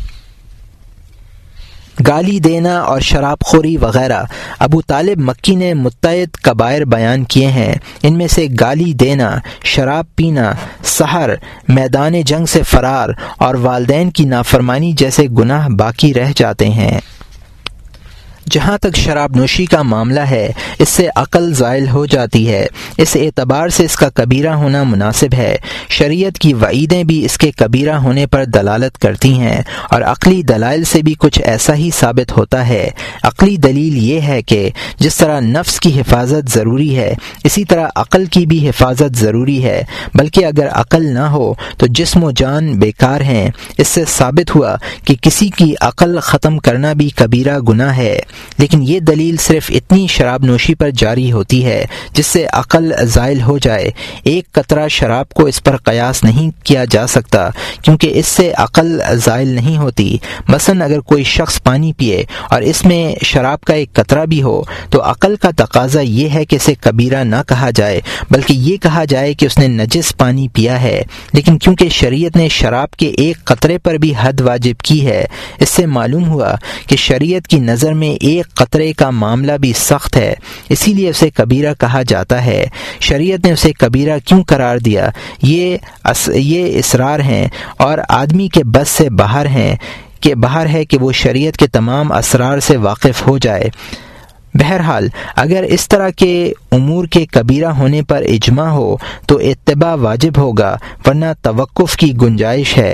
گالی دینا اور شراب خوری وغیرہ ابو طالب مکی نے متعدد کبائر بیان کیے ہیں، ان میں سے گالی دینا، شراب پینا، سحر، میدان جنگ سے فرار اور والدین کی نافرمانی جیسے گناہ باقی رہ جاتے ہیں۔ جہاں تک شراب نوشی کا معاملہ ہے، اس سے عقل زائل ہو جاتی ہے، اس اعتبار سے اس کا کبیرہ ہونا مناسب ہے۔ شریعت کی وعیدیں بھی اس کے کبیرہ ہونے پر دلالت کرتی ہیں، اور عقلی دلائل سے بھی کچھ ایسا ہی ثابت ہوتا ہے۔ عقلی دلیل یہ ہے کہ جس طرح نفس کی حفاظت ضروری ہے، اسی طرح عقل کی بھی حفاظت ضروری ہے، بلکہ اگر عقل نہ ہو تو جسم و جان بیکار ہیں۔ اس سے ثابت ہوا کہ کسی کی عقل ختم کرنا بھی کبیرہ گناہ ہے، لیکن یہ دلیل صرف اتنی شراب نوشی پر جاری ہوتی ہے جس سے عقل زائل ہو جائے۔ ایک قطرہ شراب کو اس پر قیاس نہیں کیا جا سکتا، کیونکہ اس سے عقل زائل نہیں ہوتی۔ مثلا اگر کوئی شخص پانی پیے اور اس میں شراب کا ایک قطرہ بھی ہو، تو عقل کا تقاضا یہ ہے کہ اسے کبیرہ نہ کہا جائے، بلکہ یہ کہا جائے کہ اس نے نجس پانی پیا ہے۔ لیکن کیونکہ شریعت نے شراب کے ایک قطرے پر بھی حد واجب کی ہے، اس سے معلوم ہوا کہ شریعت کی نظر میں ایک قطرے کا معاملہ بھی سخت ہے، اسی لیے اسے کبیرہ کہا جاتا ہے۔ شریعت نے اسے کبیرہ کیوں قرار دیا؟ یہ اس یہ اسرار ہیں اور آدمی کے بس سے باہر ہیں کہ باہر ہے کہ وہ شریعت کے تمام اسرار سے واقف ہو جائے۔ بہرحال اگر اس طرح کے امور کے کبیرہ ہونے پر اجماع ہو تو اتباع واجب ہوگا، ورنہ توقف کی گنجائش ہے۔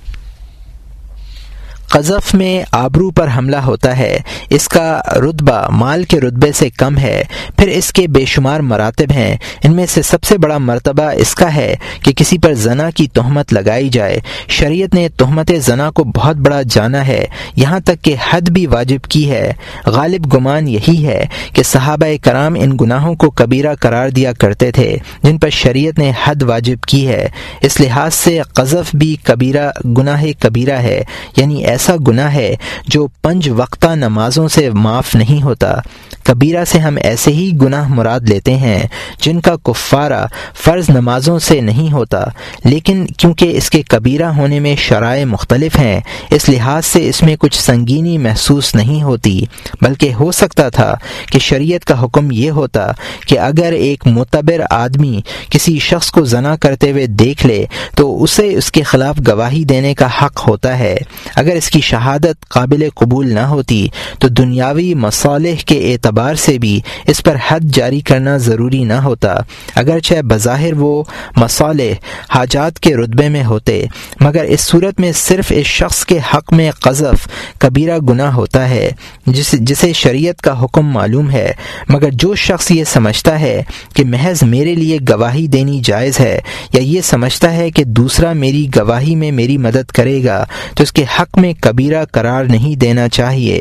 قذف میں آبرو پر حملہ ہوتا ہے، اس کا رتبہ مال کے رتبے سے کم ہے، پھر اس کے بے شمار مراتب ہیں۔ ان میں سے سب سے بڑا مرتبہ اس کا ہے کہ کسی پر زنا کی تہمت لگائی جائے۔ شریعت نے تہمت زنا کو بہت بڑا جانا ہے، یہاں تک کہ حد بھی واجب کی ہے۔ غالب گمان یہی ہے کہ صحابہ کرام ان گناہوں کو کبیرہ قرار دیا کرتے تھے جن پر شریعت نے حد واجب کی ہے۔ اس لحاظ سے قذف بھی کبیرہ گناہ کبیرہ ہے، یعنی ایسا گناہ ہے جو پنج وقتہ نمازوں سے معاف نہیں ہوتا۔ کبیرہ سے ہم ایسے ہی گناہ مراد لیتے ہیں جن کا کفارہ فرض نمازوں سے نہیں ہوتا، لیکن کیونکہ اس کے کبیرہ ہونے میں شرائع مختلف ہیں، اس لحاظ سے اس میں کچھ سنگینی محسوس نہیں ہوتی، بلکہ ہو سکتا تھا کہ شریعت کا حکم یہ ہوتا کہ اگر ایک معتبر آدمی کسی شخص کو زنا کرتے ہوئے دیکھ لے تو اسے اس کے خلاف گواہی دینے کا حق ہوتا ہے۔ اگر اس کی شہادت قابل قبول نہ ہوتی تو دنیاوی مصالح کے اعتبار سے بھی اس پر حد جاری کرنا ضروری نہ ہوتا، اگرچہ بظاہر وہ مصالح حاجات کے رتبے میں ہوتے، مگر اس صورت میں صرف اس شخص کے حق میں قذف کبیرہ گناہ ہوتا ہے۔ جس جسے شریعت کا حکم معلوم ہے، مگر جو شخص یہ سمجھتا ہے کہ محض میرے لیے گواہی دینی جائز ہے، یا یہ سمجھتا ہے کہ دوسرا میری گواہی میں میری مدد کرے گا، تو اس کے حق میں کبیرہ قرار نہیں دینا چاہیے۔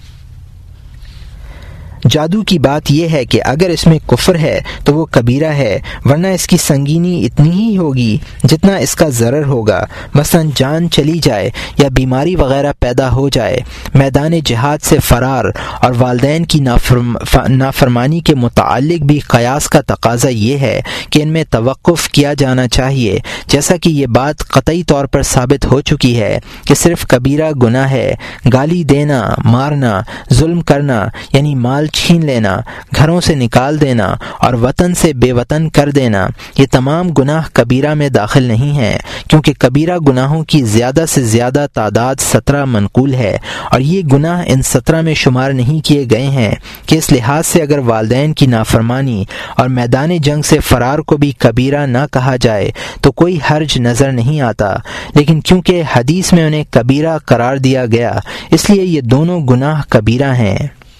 جادو کی بات یہ ہے کہ اگر اس میں کفر ہے تو وہ کبیرہ ہے، ورنہ اس کی سنگینی اتنی ہی ہوگی جتنا اس کا ضرر ہوگا۔ مثلا جان چلی جائے یا بیماری وغیرہ پیدا ہو جائے، میدان جہاد سے فرار اور والدین کی نافرم نافرمانی کے متعلق بھی قیاس کا تقاضا یہ ہے کہ ان میں توقف کیا جانا چاہیے، جیسا کہ یہ بات قطعی طور پر ثابت ہو چکی ہے کہ صرف کبیرہ گناہ ہے۔ گالی دینا، مارنا، ظلم کرنا یعنی مال چھین لینا، گھروں سے نکال دینا اور وطن سے بے وطن کر دینا، یہ تمام گناہ کبیرہ میں داخل نہیں ہیں، کیونکہ کبیرہ گناہوں کی زیادہ سے زیادہ تعداد سترہ منقول ہے، اور یہ گناہ ان سترہ میں شمار نہیں کیے گئے ہیں کہ اس لحاظ سے اگر والدین کی نافرمانی اور میدان جنگ سے فرار کو بھی کبیرہ نہ کہا جائے تو کوئی حرج نظر نہیں آتا، لیکن کیونکہ حدیث میں انہیں کبیرہ قرار دیا گیا اس لیے یہ دونوں گناہ کبیرہ ہیں۔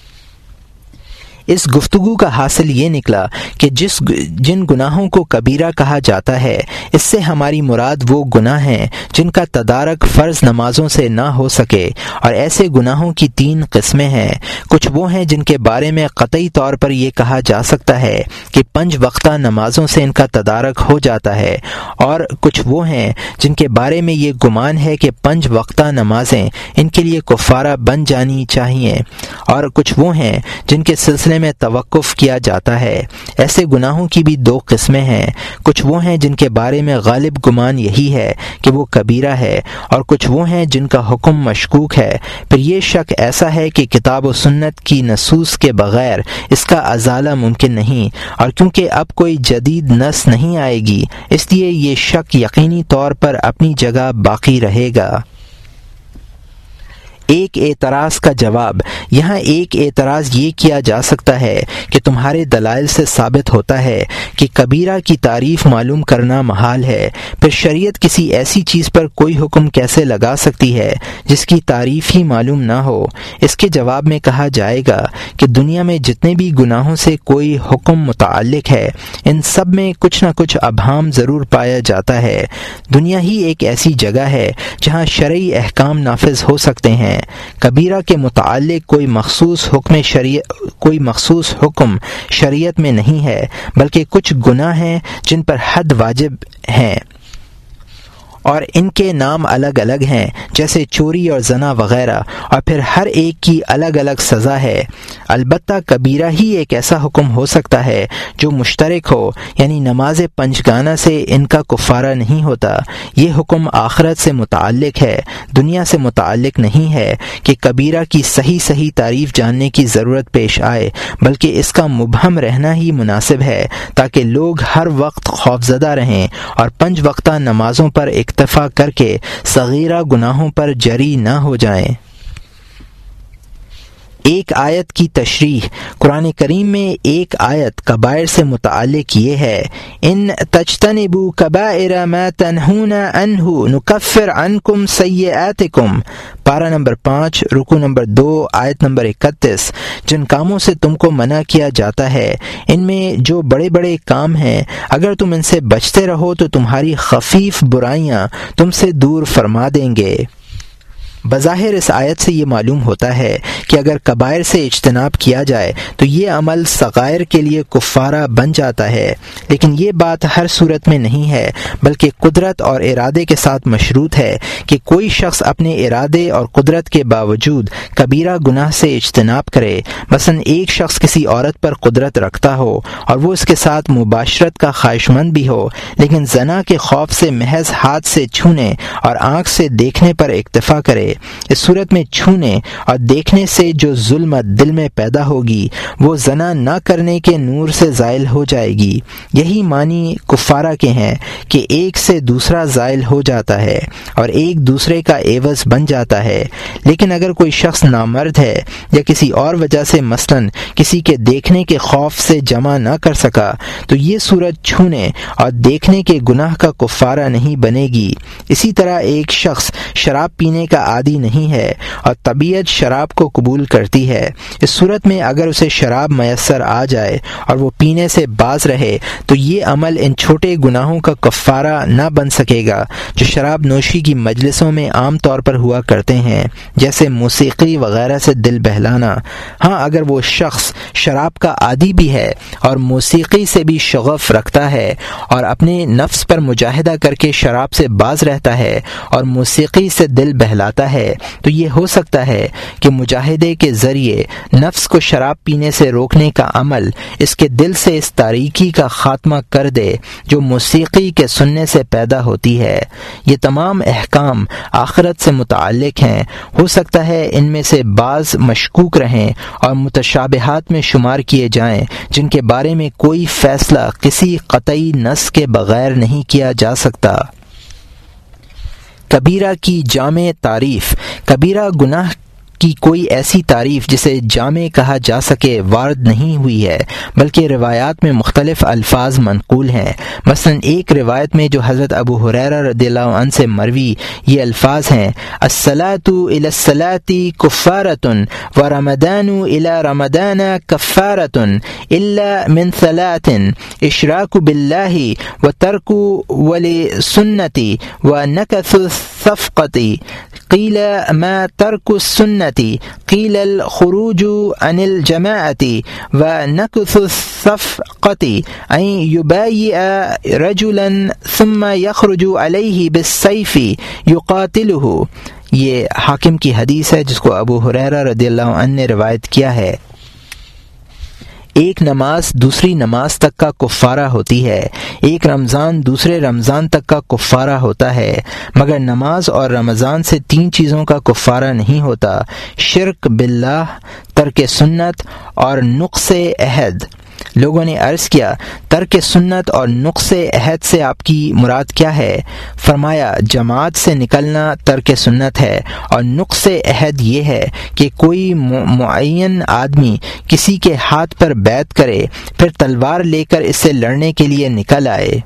اس گفتگو کا حاصل یہ نکلا کہ جس جن گناہوں کو کبیرہ کہا جاتا ہے اس سے ہماری مراد وہ گناہ ہیں جن کا تدارک فرض نمازوں سے نہ ہو سکے، اور ایسے گناہوں کی تین قسمیں ہیں۔ کچھ وہ ہیں جن کے بارے میں قطعی طور پر یہ کہا جا سکتا ہے کہ پنج وقتہ نمازوں سے ان کا تدارک ہو جاتا ہے، اور کچھ وہ ہیں جن کے بارے میں یہ گمان ہے کہ پنج وقتہ نمازیں ان کے لیے کفارہ بن جانی چاہیے، اور کچھ وہ ہیں جن کے سلسلے میں توقف کیا جاتا ہے۔ ایسے گناہوں کی بھی دو قسمیں ہیں، کچھ وہ ہیں جن کے بارے میں غالب گمان یہی ہے کہ وہ کبیرہ ہے، اور کچھ وہ ہیں جن کا حکم مشکوک ہے۔ پھر یہ شک ایسا ہے کہ کتاب و سنت کی نصوص کے بغیر اس کا ازالہ ممکن نہیں، اور کیونکہ اب کوئی جدید نص نہیں آئے گی اس لیے یہ شک یقینی طور پر اپنی جگہ باقی رہے گا۔ ایک اعتراض کا جواب، یہاں ایک اعتراض یہ کیا جا سکتا ہے کہ تمہارے دلائل سے ثابت ہوتا ہے کہ کبیرہ کی تعریف معلوم کرنا محال ہے، پھر شریعت کسی ایسی چیز پر کوئی حکم کیسے لگا سکتی ہے جس کی تعریف ہی معلوم نہ ہو؟ اس کے جواب میں کہا جائے گا کہ دنیا میں جتنے بھی گناہوں سے کوئی حکم متعلق ہے ان سب میں کچھ نہ کچھ ابہام ضرور پایا جاتا ہے۔ دنیا ہی ایک ایسی جگہ ہے جہاں شرعی احکام نافذ ہو سکتے ہیں۔ کبیرہ کے متعلق کوئی مخصوص حکم شریعت کوئی مخصوص حکم شریعت میں نہیں ہے، بلکہ کچھ گناہ ہیں جن پر حد واجب ہیں اور ان کے نام الگ الگ ہیں، جیسے چوری اور زنا وغیرہ، اور پھر ہر ایک کی الگ الگ سزا ہے۔ البتہ کبیرہ ہی ایک ایسا حکم ہو سکتا ہے جو مشترک ہو، یعنی نماز پنجگانہ سے ان کا کفارہ نہیں ہوتا۔ یہ حکم آخرت سے متعلق ہے، دنیا سے متعلق نہیں ہے کہ کبیرہ کی صحیح صحیح تعریف جاننے کی ضرورت پیش آئے، بلکہ اس کا مبہم رہنا ہی مناسب ہے تاکہ لوگ ہر وقت خوفزدہ رہیں اور پنج وقتہ نمازوں پر اکتفا کر کے صغیرہ گناہوں پر جری نہ ہو جائیں۔ ایک آیت کی تشریح، قرآن کریم میں ایک آیت کبائر سے متعلق یہ ہے، ان تجتنبوا کبائر ما تنہون عنہ نکفر عنکم سیئاتکم، پارہ نمبر پانچ، رکوع نمبر دو، آیت نمبر اکتیس۔ جن کاموں سے تم کو منع کیا جاتا ہے ان میں جو بڑے بڑے کام ہیں، اگر تم ان سے بچتے رہو تو تمہاری خفیف برائیاں تم سے دور فرما دیں گے۔ بظاہر اس آیت سے یہ معلوم ہوتا ہے کہ اگر کبائر سے اجتناب کیا جائے تو یہ عمل صغائر کے لیے کفارہ بن جاتا ہے، لیکن یہ بات ہر صورت میں نہیں ہے، بلکہ قدرت اور ارادے کے ساتھ مشروط ہے کہ کوئی شخص اپنے ارادے اور قدرت کے باوجود کبیرہ گناہ سے اجتناب کرے۔ مثلا ایک شخص کسی عورت پر قدرت رکھتا ہو اور وہ اس کے ساتھ مباشرت کا خواہش مند بھی ہو، لیکن زنا کے خوف سے محض ہاتھ سے چھونے اور آنکھ سے دیکھنے پر اکتفا کرے۔ اس صورت میں چھونے اور دیکھنے سے جو ظلمت دل میں پیدا ہوگی وہ زنا نہ کرنے کے نور سے زائل ہو جائے گی۔ یہی معنی کفارہ کے ہیں کہ ایک سے دوسرا زائل ہو جاتا ہے اور ایک دوسرے کا عوض بن جاتا ہے۔ لیکن اگر کوئی شخص نامرد ہے یا کسی اور وجہ سے مثلاً کسی کے دیکھنے کے خوف سے جمع نہ کر سکا تو یہ صورت چھونے اور دیکھنے کے گناہ کا کفارہ نہیں بنے گی۔ اسی طرح ایک شخص شراب پینے کا عادی نہیں ہے اور طبیعت شراب کو قبول قبول کرتی ہے۔ اس صورت میں اگر اسے شراب میسر آ جائے اور وہ پینے سے باز رہے تو یہ عمل ان چھوٹے گناہوں کا کفارہ نہ بن سکے گا جو شراب نوشی کی مجلسوں میں عام طور پر ہوا کرتے ہیں، جیسے موسیقی وغیرہ سے دل بہلانا۔ ہاں اگر وہ شخص شراب کا عادی بھی ہے اور موسیقی سے بھی شغف رکھتا ہے اور اپنے نفس پر مجاہدہ کر کے شراب سے باز رہتا ہے اور موسیقی سے دل بہلاتا ہے تو یہ ہو سکتا ہے کہ مجاہدے کے ذریعے نفس کو شراب پینے سے روکنے کا عمل اس کے دل سے اس تاریکی کا خاتمہ کر دے جو موسیقی کے سننے سے پیدا ہوتی ہے۔ یہ تمام احکام آخرت سے متعلق ہیں، ہو سکتا ہے ان میں سے بعض مشکوک رہیں اور متشابہات میں شمار کیے جائیں جن کے بارے میں کوئی فیصلہ کسی قطعی نص کے بغیر نہیں کیا جا سکتا۔ کبیرہ کی جامع تعریف۔ کبیرہ گناہ کی کوئی ایسی تعریف جسے جامع کہا جا سکے وارد نہیں ہوئی ہے، بلکہ روایات میں مختلف الفاظ منقول ہیں۔ مثلا ایک روایت میں جو حضرت ابو ہریرہ رضی اللہ عنہ سے مروی یہ الفاظ ہیں: الصلاۃ الی الصلاۃ کفارۃ ورمضان الی رمضان کفارۃ الا من ثلاث اشراک باللہ وترک ولسنۃ ونکث الصفقۃ قیل ما ترک السنۃ قیل الخروج عن الجماعة ونکث الصفقة ان يبايع رجلا ثم يخرج عليه بالسيف يقاتله۔ یہ حاکم کی حدیث ہے جس کو ابو ہریرہ رضی اللہ عنہ نے روایت کیا ہے۔ ایک نماز دوسری نماز تک کا کفارہ ہوتی ہے، ایک رمضان دوسرے رمضان تک کا کفارہ ہوتا ہے، مگر نماز اور رمضان سے تین چیزوں کا کفارہ نہیں ہوتا: شرک باللہ، ترک سنت اور نقص عہد۔ لوگوں نے عرض کیا ترک سنت اور نقص عہد سے آپ کی مراد کیا ہے؟ فرمایا جماعت سے نکلنا ترک سنت ہے، اور نقص عہد یہ ہے کہ کوئی معین آدمی کسی کے ہاتھ پر بیعت کرے پھر تلوار لے کر اس سے لڑنے کے لیے نکل آئے۔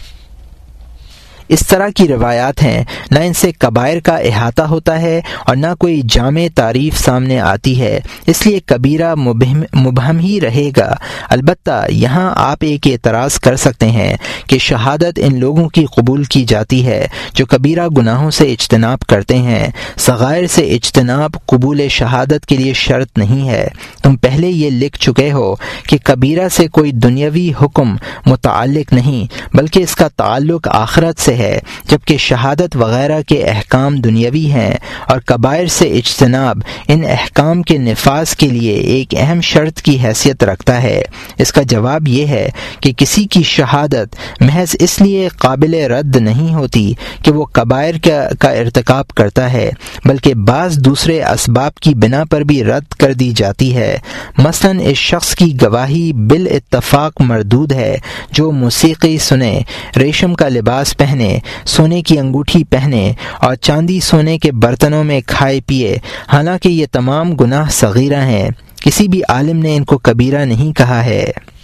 اس طرح کی روایات ہیں، نہ ان سے کبائر کا احاطہ ہوتا ہے اور نہ کوئی جامع تعریف سامنے آتی ہے، اس لیے کبیرہ مبہم مبہم ہی رہے گا۔ البتہ یہاں آپ ایک اعتراض کر سکتے ہیں کہ شہادت ان لوگوں کی قبول کی جاتی ہے جو کبیرہ گناہوں سے اجتناب کرتے ہیں، صغائر سے اجتناب قبول شہادت کے لیے شرط نہیں ہے۔ تم پہلے یہ لکھ چکے ہو کہ کبیرہ سے کوئی دنیاوی حکم متعلق نہیں بلکہ اس کا تعلق آخرت سے ہے، جبکہ شہادت وغیرہ کے احکام دنیاوی ہیں، اور کبائر سے اجتناب ان احکام کے نفاذ کے لیے ایک اہم شرط کی حیثیت رکھتا ہے۔ اس کا جواب یہ ہے کہ کسی کی شہادت محض اس لیے قابل رد نہیں ہوتی کہ وہ کبائر کا, کا ارتکاب کرتا ہے، بلکہ بعض دوسرے اسباب کی بنا پر بھی رد کر دی جاتی ہے۔ مثلا اس شخص کی گواہی بالاتفاق مردود ہے جو موسیقی سنے، ریشم کا لباس پہنے، سونے کی انگوٹھی پہنے اور چاندی سونے کے برتنوں میں کھائے پیے، حالانکہ یہ تمام گناہ صغیرہ ہیں۔ کسی بھی عالم نے ان کو کبیرہ نہیں کہا ہے۔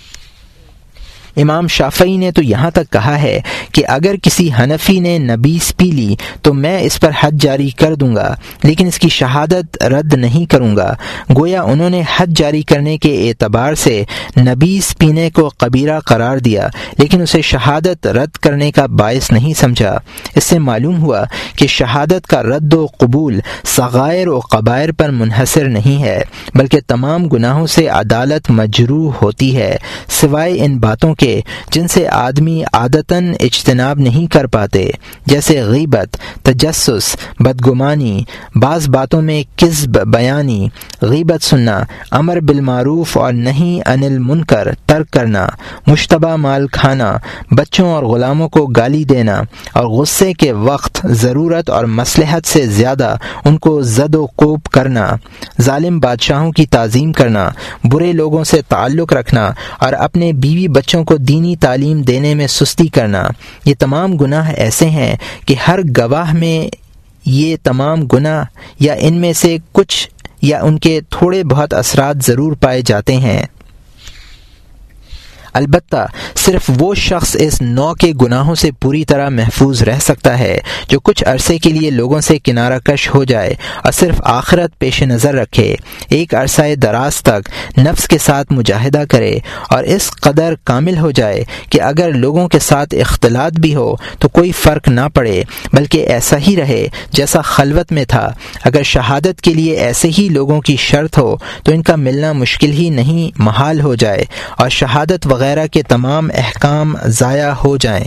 امام شافعی نے تو یہاں تک کہا ہے کہ اگر کسی حنفی نے نبیذ پی لی تو میں اس پر حد جاری کر دوں گا، لیکن اس کی شہادت رد نہیں کروں گا۔ گویا انہوں نے حد جاری کرنے کے اعتبار سے نبیذ پینے کو کبیرہ قرار دیا، لیکن اسے شہادت رد کرنے کا باعث نہیں سمجھا۔ اس سے معلوم ہوا کہ شہادت کا رد و قبول صغائر و کبائر پر منحصر نہیں ہے، بلکہ تمام گناہوں سے عدالت مجروح ہوتی ہے، سوائے ان باتوں کے جن سے آدمی عادتاً اجتناب نہیں کر پاتے، جیسے غیبت، تجسس، بدگمانی، بعض باتوں میں کذب بیانی، غیبت سننا، امر بالمعروف اور نہی عن المنکر ترک کرنا، مشتبہ مال کھانا، بچوں اور غلاموں کو گالی دینا، اور غصے کے وقت ضرورت اور مصلحت سے زیادہ ان کو زد و کوب کرنا، ظالم بادشاہوں کی تعظیم کرنا، برے لوگوں سے تعلق رکھنا اور اپنے بیوی بچوں کو دینی تعلیم دینے میں سستی کرنا۔ یہ تمام گناہ ایسے ہیں کہ ہر گواہ میں یہ تمام گناہ یا ان میں سے کچھ یا ان کے تھوڑے بہت اثرات ضرور پائے جاتے ہیں۔ البتہ صرف وہ شخص اس نوع کے گناہوں سے پوری طرح محفوظ رہ سکتا ہے جو کچھ عرصے کے لیے لوگوں سے کنارہ کش ہو جائے اور صرف آخرت پیش نظر رکھے، ایک عرصہ دراز تک نفس کے ساتھ مجاہدہ کرے اور اس قدر کامل ہو جائے کہ اگر لوگوں کے ساتھ اختلاط بھی ہو تو کوئی فرق نہ پڑے، بلکہ ایسا ہی رہے جیسا خلوت میں تھا۔ اگر شہادت کے لیے ایسے ہی لوگوں کی شرط ہو تو ان کا ملنا مشکل ہی نہیں محال ہو جائے اور شہادت وغیرہ کے تمام احکام ضائع ہو جائیں۔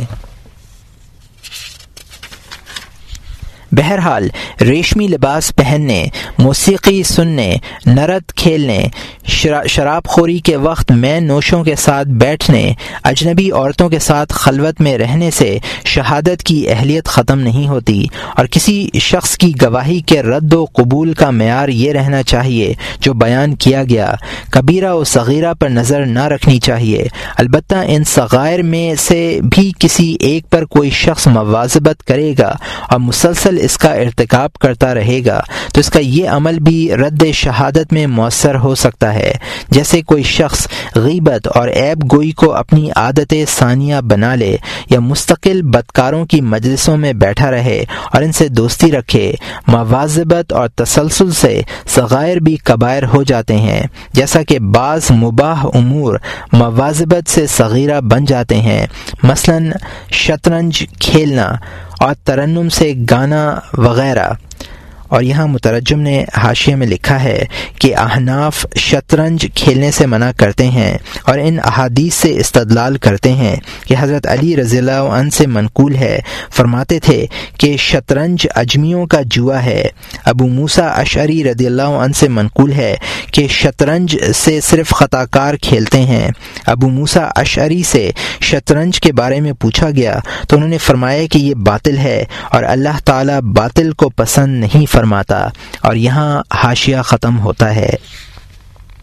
بہرحال ریشمی لباس پہننے، موسیقی سننے، نرد کھیلنے، شراب خوری کے وقت میں نوشوں کے ساتھ بیٹھنے، اجنبی عورتوں کے ساتھ خلوت میں رہنے سے شہادت کی اہلیت ختم نہیں ہوتی، اور کسی شخص کی گواہی کے رد و قبول کا معیار یہ رہنا چاہیے جو بیان کیا گیا۔ کبیرہ و صغیرہ پر نظر نہ رکھنی چاہیے، البتہ ان صغائر میں سے بھی کسی ایک پر کوئی شخص مواظبت کرے گا اور مسلسل اس کا ارتکاب کرتا رہے گا تو اس کا یہ عمل بھی رد شہادت میں مؤثر ہو سکتا ہے۔ جیسے کوئی شخص غیبت اور عیب گوئی کو اپنی عادت ثانیہ بنا لے یا مستقل بدکاروں کی مجلسوں میں بیٹھا رہے اور ان سے دوستی رکھے، مواظبت اور تسلسل سے صغائر بھی کبائر ہو جاتے ہیں، جیسا کہ بعض مباح امور مواظبت سے صغیرہ بن جاتے ہیں، مثلا شطرنج کھیلنا اور ترنم سے گانا وغیرہ۔ اور یہاں مترجم نے حاشیے میں لکھا ہے کہ احناف شطرنج کھیلنے سے منع کرتے ہیں اور ان احادیث سے استدلال کرتے ہیں کہ حضرت علی رضی اللہ عنہ سے منقول ہے، فرماتے تھے کہ شطرنج اجمیوں کا جوا ہے۔ ابو موسیٰ اشعری رضی اللہ عنہ سے منقول ہے کہ شطرنج سے صرف خطا کار کھیلتے ہیں۔ ابو موسیٰ اشعری سے شطرنج کے بارے میں پوچھا گیا تو انہوں نے فرمایا کہ یہ باطل ہے اور اللہ تعالیٰ باطل کو پسند نہیں فرماتا۔ اور یہاں حاشیہ ختم ہوتا ہے۔